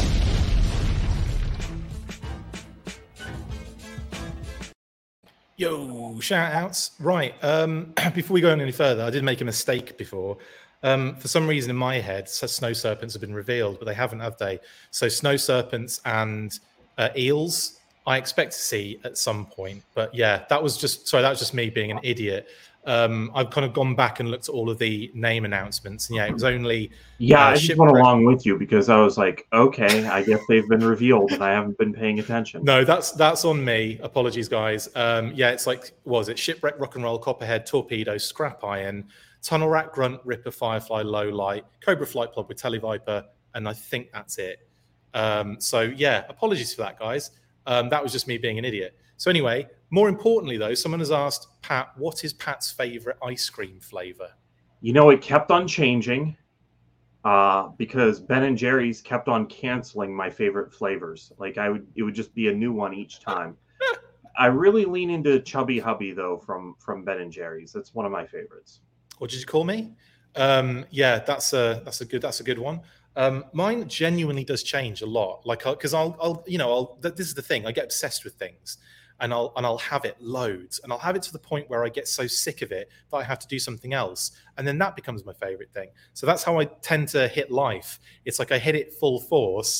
Speaker 3: Yo, shout outs. Right. Um, before we go on any further, I did make a mistake before. Um, for some reason in my head, so snow serpents have been revealed, but they haven't, have they? So snow serpents and uh, eels, I expect to see at some point. But yeah, that was just, sorry, that was just me being an idiot. Um, I've kind of gone back and looked at all of the name announcements. And yeah, it was only...
Speaker 2: Yeah,
Speaker 3: uh,
Speaker 2: I just
Speaker 3: Shipwreck-
Speaker 2: went along with you because I was like, okay, I guess they've been revealed and I haven't been paying attention.
Speaker 3: No, that's that's on me. Apologies, guys. Um, yeah, it's like, what was it? Shipwreck, Rock and Roll, Copperhead, Torpedo, Scrap Iron, Tunnel Rat, Grunt, Ripper, Firefly, Low Light, Cobra Flight Pod with Televiper, and I think that's it. Um, so yeah, apologies for that, guys. Um, that was just me being an idiot. So anyway, more importantly though, someone has asked Pat, what is Pat's favorite ice cream flavor?
Speaker 2: You know, it kept on changing uh, because Ben and Jerry's kept on canceling my favorite flavors. Like I would, it would just be a new one each time. I really lean into Chubby Hubby though from from Ben and Jerry's. That's one of my favorites.
Speaker 3: What did you call me? Um, yeah, that's a that's a good that's a good one. Um, mine genuinely does change a lot. Like, because I'll, I'll, you know, I'll. This is the thing. I get obsessed with things, and I'll and I'll have it loads, and I'll have it to the point where I get so sick of it that I have to do something else, and then that becomes my favorite thing. So that's how I tend to hit life. It's like I hit it full force,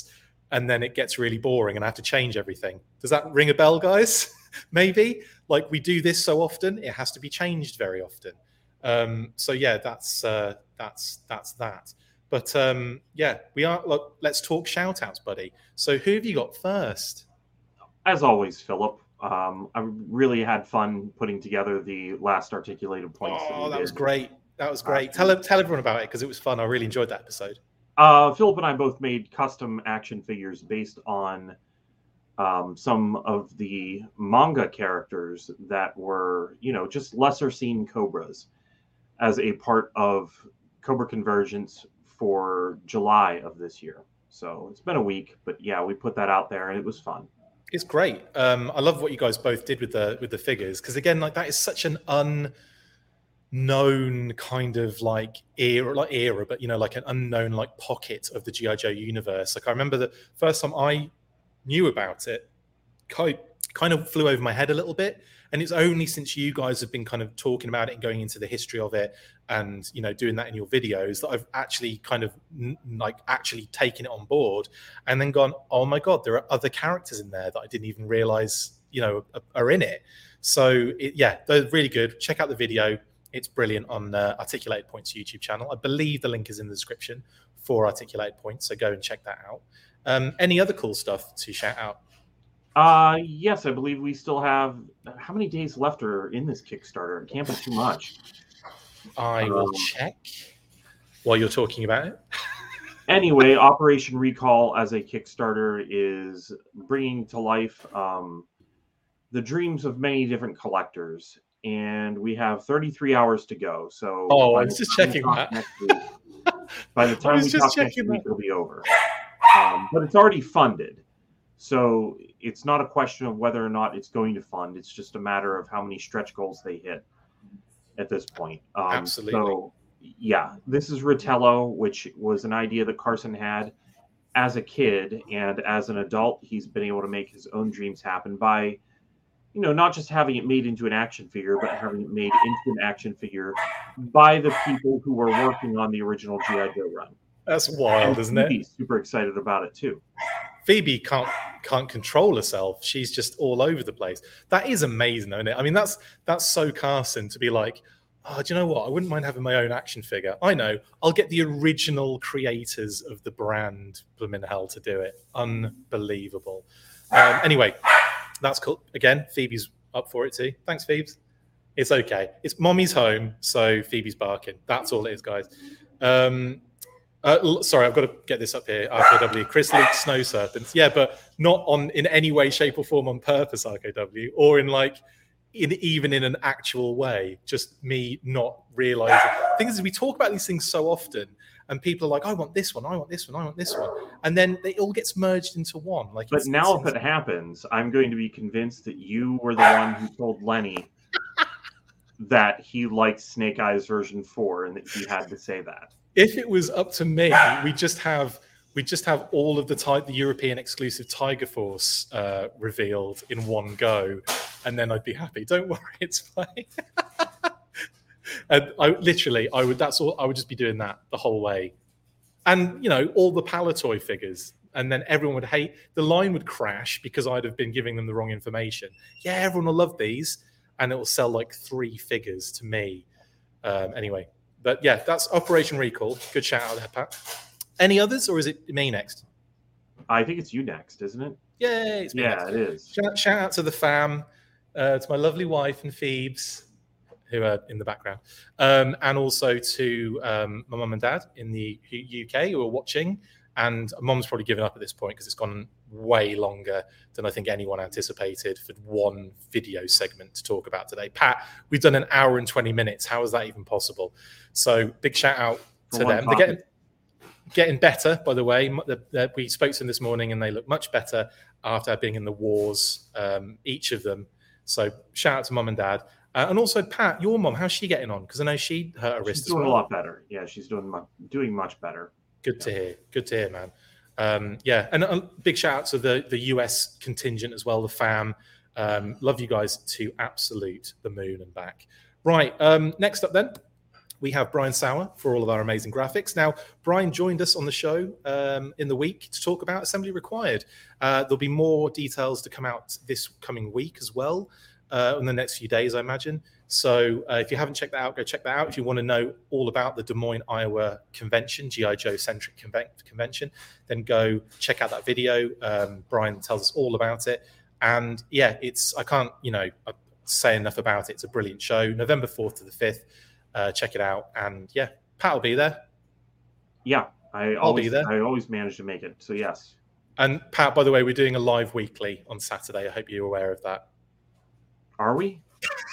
Speaker 3: and then it gets really boring and I have to change everything. Does that ring a bell, guys? Maybe. Like, we do this so often, it has to be changed very often. Um, so yeah, that's uh, that's that's that. But um, yeah, we are. Look, let's talk shout outs, buddy. So who have you got first?
Speaker 2: As always, Philip. Um, I really had fun putting together the last articulated points.
Speaker 3: Oh,
Speaker 2: that,
Speaker 3: that
Speaker 2: did.
Speaker 3: was great. That was great.
Speaker 2: Uh,
Speaker 3: tell tell everyone about it because it was fun. I really enjoyed that episode.
Speaker 2: Uh, Philip and I both made custom action figures based on um, some of the manga characters that were, you know, just lesser seen Cobras as a part of Cobra Convergence for July of this year. So it's been a week, but yeah, we put that out there and it was fun.
Speaker 3: It's great. Um, I love what you guys both did with the with the figures because again, like that is such an unknown kind of like era, like era, but you know, like an unknown like pocket of the G I Joe universe. Like I remember the first time I knew about it, kind kind of flew over my head a little bit. And it's only since you guys have been kind of talking about it and going into the history of it and, you know, doing that in your videos that I've actually kind of n- like actually taken it on board and then gone, oh my God, there are other characters in there that I didn't even realize, you know, are in it. So it, yeah, they're really good. Check out the video. It's brilliant on uh, Articulated Points YouTube channel. I believe the link is in the description for Articulated Points. So go and check that out. Um, any other cool stuff to shout out?
Speaker 2: Uh, yes, I believe we still have. How many days left are in this Kickstarter? It can't be too much.
Speaker 3: I will um, check while you're talking about it.
Speaker 2: Anyway, Operation Recall as a Kickstarter is bringing to life um, the dreams of many different collectors, and we have thirty-three hours to go. So,
Speaker 3: oh, I was just checking that.
Speaker 2: Week, by the time we talk next week, it'll be over. Um, but it's already funded. So it's not a question of whether or not it's going to fund. It's just a matter of how many stretch goals they hit at this point. Um,
Speaker 3: Absolutely.
Speaker 2: So, yeah, this is Ritello, which was an idea that Carson had as a kid. And as an adult, he's been able to make his own dreams happen by, you know, not just having it made into an action figure, but having it made into an action figure by the people who were working on the original G I Joe run.
Speaker 3: That's wild, isn't it?
Speaker 2: He's super excited about it, too.
Speaker 3: Phoebe can't can't control herself. She's just all over the place. That is amazing, isn't it? I mean, that's that's so Carson to be like, oh, do you know what? I wouldn't mind having my own action figure. I know. I'll get the original creators of the brand Bloomin' Hell to do it. Unbelievable. Um, anyway, that's cool. Again, Phoebe's up for it too. Thanks, Phoebes. It's okay. It's mommy's home, so Phoebe's barking. That's all it is, guys. Um, Uh, sorry, I've got to get this up here. R K W, Chris Leak Snow Serpents. Yeah, but not on in any way, shape, or form on purpose, R K W, or in like, in even in an actual way. Just me not realizing. The thing is, we talk about these things so often, and people are like, "I want this one, I want this one, I want this one," and then it all gets merged into one. Like,
Speaker 2: but
Speaker 3: it's,
Speaker 2: now
Speaker 3: it's
Speaker 2: if it happens, I'm going to be convinced that you were the one who told Lenny that he liked Snake Eyes version four, and that he had to say that.
Speaker 3: If it was up to me, we just have we just have all of the ty- the European exclusive Tiger Force uh, revealed in one go, and then I'd be happy. Don't worry, it's fine. And I literally, I would. That's all. I would just be doing that the whole way, and you know, all the Palatoy figures, and then everyone would hate. The line would crash because I'd have been giving them the wrong information. Yeah, everyone will love these, and it will sell like three figures to me. Um, anyway. But yeah, that's Operation Recall. Good shout out there, Pat. Any others, or is it me next?
Speaker 2: I think it's you next, isn't it?
Speaker 3: Yay! It's me
Speaker 2: yeah,
Speaker 3: next.
Speaker 2: it is.
Speaker 3: Shout, shout out to the fam, uh, to my lovely wife and Phoebes, who are in the background, um, and also to um, my mum and dad in the U K who are watching. And mom's probably given up at this point because it's gone way longer than I think anyone anticipated for one video segment to talk about today. Pat, we've done an hour and twenty minutes. How is that even possible? So big shout out to them. They're getting, getting better, by the way. We spoke to them this morning and they look much better after being in the wars, um, each of them. So shout out to mom and dad. Uh, and also, Pat, your mom, how's she getting on? Because I know she hurt her wrist
Speaker 2: as well. She's doing
Speaker 3: a
Speaker 2: lot better. Yeah, she's doing much, doing much better.
Speaker 3: Good to hear. Good to hear, man. Um, yeah, and a big shout out to the, the U S contingent as well, the fam. Um, love you guys to absolute the moon and back. Right, um, next up then, we have Brian Sauer for all of our amazing graphics. Now, Brian joined us on the show um, in the week to talk about Assembly Required. Uh, there'll be more details to come out this coming week as well, uh, in the next few days, I imagine. So uh, if you haven't checked that out, go check that out. If you want to know all about the Des Moines, Iowa convention, G I. Joe-centric convention, then go check out that video. Um, Brian tells us all about it. And yeah, it's, I can't, you know, say enough about it. It's a brilliant show. November fourth to the fifth. Uh, check it out. And yeah, Pat will be there.
Speaker 2: Yeah, I
Speaker 3: I'll
Speaker 2: always,
Speaker 3: be there.
Speaker 2: I always manage to make it. So yes.
Speaker 3: And Pat, by the way, we're doing a live weekly on Saturday. I hope you're aware of that.
Speaker 2: Are we?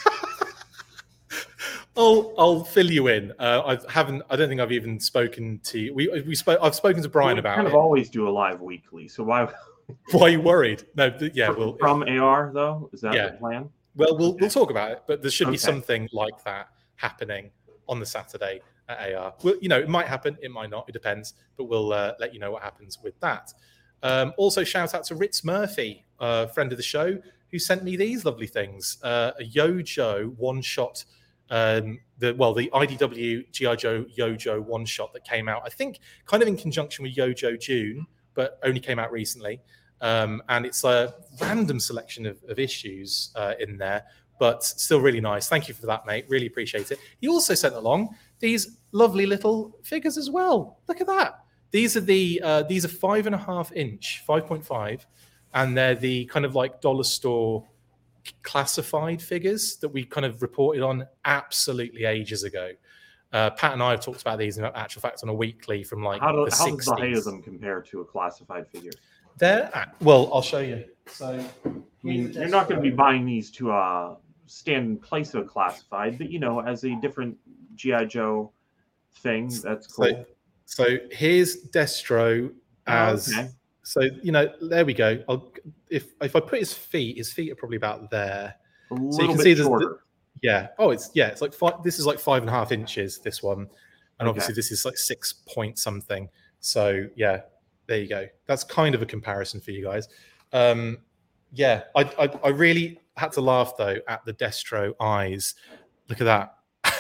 Speaker 3: I'll I'll fill you in. Uh, I haven't. I don't think I've even spoken to you. We we spoke. I've spoken to Brian
Speaker 2: we
Speaker 3: about
Speaker 2: kind
Speaker 3: it.
Speaker 2: of always do a live weekly. So why?
Speaker 3: Why are you worried? No. Th- yeah. We'll
Speaker 2: From A R though. Is that
Speaker 3: Yeah.
Speaker 2: the plan?
Speaker 3: well we'll
Speaker 2: Okay.
Speaker 3: we'll talk about it. But there should be
Speaker 2: Okay.
Speaker 3: something like that happening on the Saturday at A R. Well, you know, it might happen. It might not. It depends. But we'll uh, let you know what happens with that. Um, also, shout out to Ritz Murphy, uh, friend of the show, who sent me these lovely things. Uh, a Yojo one shot. Um, the well, the I D W G I. Joe Yojo one shot that came out, I think, kind of in conjunction with Yojo June, but only came out recently. Um, and it's a random selection of, of issues uh, in there, but still really nice. Thank you for that, mate. Really appreciate it. He also sent along these lovely little figures as well. Look at that. These are the uh, these are five and a half inch, five point five, and they're the kind of like dollar store classified figures that we kind of reported on absolutely ages ago. Uh, Pat and I have talked about these in actual fact on a weekly from like
Speaker 2: How, do,
Speaker 3: the
Speaker 2: how does
Speaker 3: sixties.
Speaker 2: the height of them compare to a classified figure?
Speaker 3: They're at, well, I'll show you. So
Speaker 2: I mean, you're not going to be buying these to uh, stand in place of a classified, but you know, as a different G I. Joe thing, that's cool.
Speaker 3: So, so here's Destro as.
Speaker 2: Oh, okay.
Speaker 3: So you know, there we go. I'll, if if I put his feet, his feet are probably about there.
Speaker 2: A
Speaker 3: So you
Speaker 2: little
Speaker 3: can
Speaker 2: bit
Speaker 3: see there's
Speaker 2: shorter.
Speaker 3: the, yeah. Oh, it's yeah. It's like five. This is like five and a half inches. This one, and
Speaker 2: Okay.
Speaker 3: obviously this is like six point something. So yeah, there you go. That's kind of a comparison for you guys. Um, yeah, I, I I really had to laugh though at the Destro eyes. Look at that.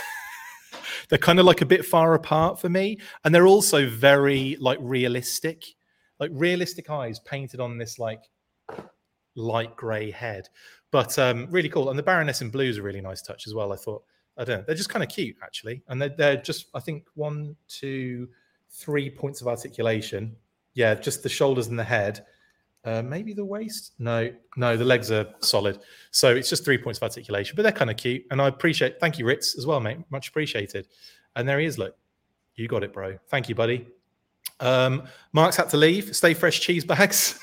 Speaker 3: They're kind of like a bit far apart for me, and they're also very like realistic, like realistic eyes painted on this like light grey head. But um, really cool. And the Baroness in blue is a really nice touch as well. I thought, I don't know, they're just kind of cute actually, and they're, they're just I think one, two, three points of articulation. Yeah, just the shoulders and the head. Uh, maybe the waist? No, no, the legs are solid. So it's just three points of articulation, but they're kind of cute. And I appreciate, thank you, Ritz, as well, mate. Much appreciated. And there he is, look. You got it, bro. Thank you, buddy. Um, Mark's had to leave. Stay fresh cheese bags.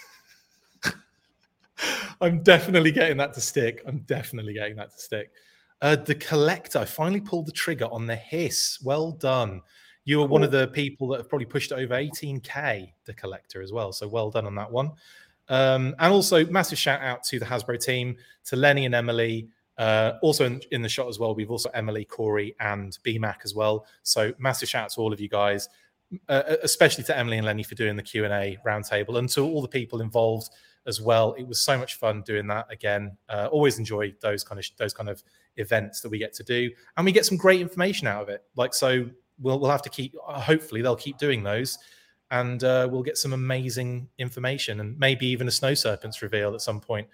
Speaker 3: I'm definitely getting that to stick. I'm definitely getting that to stick. Uh, the Collector, I finally pulled the trigger on the Hiss. Well done. You were one of the people that have probably pushed it over eighteen K, the Collector as well. So well done on that one. Um, and also massive shout out to the Hasbro team, to Lenny and Emily. Uh, also in, in the shot as well, we've also Emily, Corey, and B Mac as well. So massive shout out to all of you guys, uh, especially to Emily and Lenny for doing the Q and A roundtable, and to all the people involved as well. It was so much fun doing that again. Uh, always enjoy those kind of those kind of events that we get to do, and we get some great information out of it. Like so, we'll we'll have to keep. Uh, hopefully, they'll keep doing those. And uh, we'll get some amazing information and maybe even a Snow Serpents reveal at some point.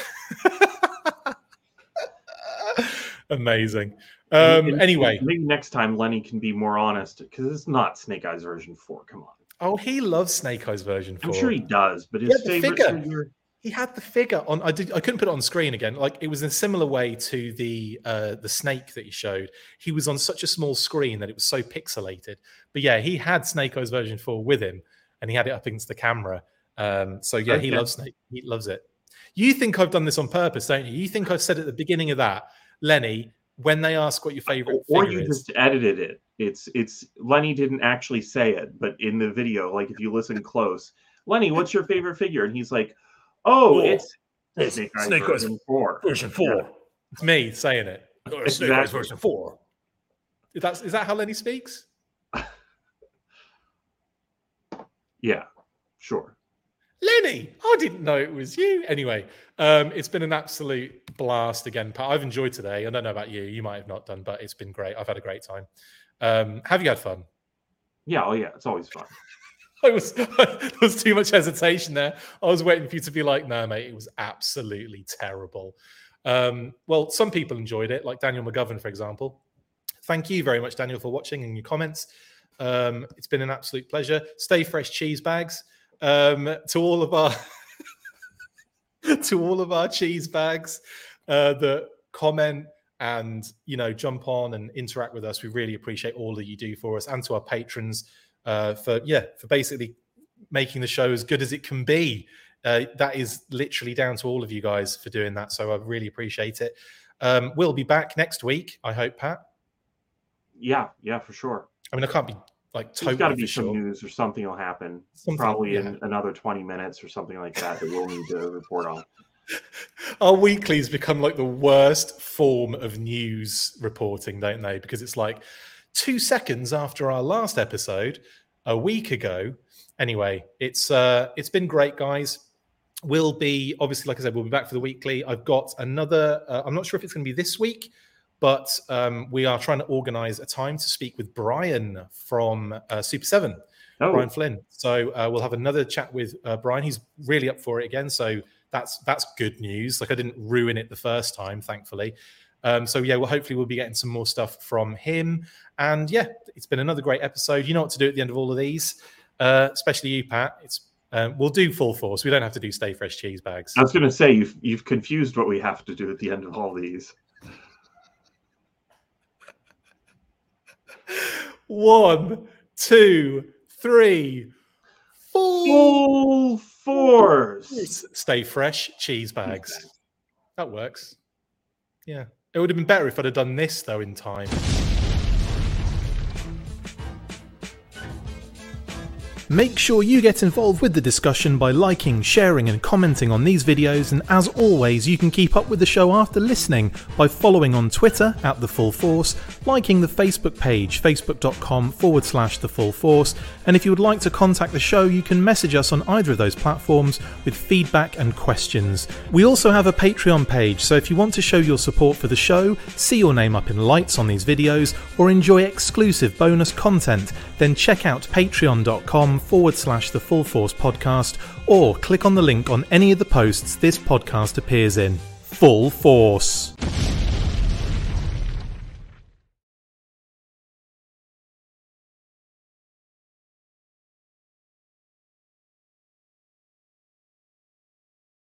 Speaker 3: Amazing. Um,
Speaker 2: Maybe-
Speaker 3: anyway.
Speaker 2: maybe next time Lenny can be more honest, because it's not Snake Eyes version four. Come on.
Speaker 3: Oh, he loves Snake Eyes version four.
Speaker 2: I'm sure he does, but his
Speaker 3: Yeah, the
Speaker 2: favorite
Speaker 3: figure.
Speaker 2: figure.
Speaker 3: He had the figure on. I did. I couldn't put it on screen again. Like it was in a similar way to the uh, the snake that he showed. He was on such a small screen that it was so pixelated. But yeah, he had Snake Eyes version four with him, and he had it up against the camera. Um, so yeah, he
Speaker 2: Okay.
Speaker 3: loves Snake. He loves it. You think I've done this on purpose, don't you? You think I've said at the beginning of that, Lenny, when they ask what your favorite
Speaker 2: Or
Speaker 3: figure
Speaker 2: you
Speaker 3: is.
Speaker 2: just edited it. It's it's Lenny didn't actually say it, but in the video, like if you listen close, Lenny, what's your favorite figure? And he's like, "Oh,
Speaker 4: Oh,
Speaker 2: it's
Speaker 4: it's
Speaker 2: Snake Eyes
Speaker 4: Snake Eyes
Speaker 2: version four."
Speaker 4: version four.
Speaker 3: It's me saying it.
Speaker 4: Or Snake Eyes
Speaker 2: Exactly.
Speaker 4: version four.
Speaker 3: Is that, is that how Lenny speaks?
Speaker 2: Yeah, sure.
Speaker 3: Lenny, I didn't know it was you. Anyway, um, it's been an absolute blast again, Pat. I've enjoyed today. I don't know about you. You might have not done, but it's been great. I've had a great time. Um, have you had fun?
Speaker 2: Yeah, oh yeah, it's always fun.
Speaker 3: I was there was too much hesitation there. I was waiting for you to be like, no, mate, it was absolutely terrible. Um, well, some people enjoyed it, like Daniel McGovern, for example. Thank you very much, Daniel, for watching and your comments. Um, it's been an absolute pleasure. Stay fresh cheese bags. Um, to all of our to all of our cheese bags uh, that comment and, you know, jump on and interact with us. We really appreciate all that you do for us, and to our patrons uh, for, yeah, for basically making the show as good as it can be. Uh, that is literally down to all of you guys for doing that. So I really appreciate it. Um, we'll be back next week, I hope, Pat.
Speaker 2: Yeah, yeah, for sure.
Speaker 3: I mean, I can't be like totally
Speaker 2: There's got to be
Speaker 3: sure.
Speaker 2: some news or something will happen.
Speaker 3: Something,
Speaker 2: Probably
Speaker 3: yeah.
Speaker 2: in another twenty minutes or something like that that we'll need to report on.
Speaker 3: Our weeklies become like the worst form of news reporting, don't they? Because it's like two seconds after our last episode, a week ago. Anyway, it's uh, it's been great, guys. We'll be, obviously, like I said, we'll be back for the weekly. I've got another, uh, I'm not sure if it's going to be this week, but um, we are trying to organize a time to speak with Brian from uh, Super seven,
Speaker 2: Oh.
Speaker 3: Brian Flynn. So uh, we'll have another chat with uh, Brian. He's really up for it again. So that's that's good news. Like, I didn't ruin it the first time, thankfully. Um, so yeah, well, hopefully we'll be getting some more stuff from him. And yeah, it's been another great episode. You know what to do at the end of all of these, uh, especially you, Pat. It's um, we'll do full force. We don't have to do stay fresh cheese bags.
Speaker 2: I was going to say, you've, you've confused what we have to do at the end of all these.
Speaker 3: One, two, three, full,
Speaker 2: Full force.
Speaker 3: Stay fresh cheese bags. That works. Yeah. It would have been better if I'd have done this, though, in time.
Speaker 1: Make sure you get involved with the discussion by liking, sharing and commenting on these videos, and as always, you can keep up with the show after listening by following on Twitter at The Full Force, liking the Facebook page, facebook.com forward slash The Full Force, and if you would like to contact the show, you can message us on either of those platforms with feedback and questions. We also have a Patreon page, so if you want to show your support for the show, see your name up in lights on these videos, or enjoy exclusive bonus content, then check out patreon.com forward slash the Full Force podcast, or click on the link on any of the posts this podcast appears in. Full Force.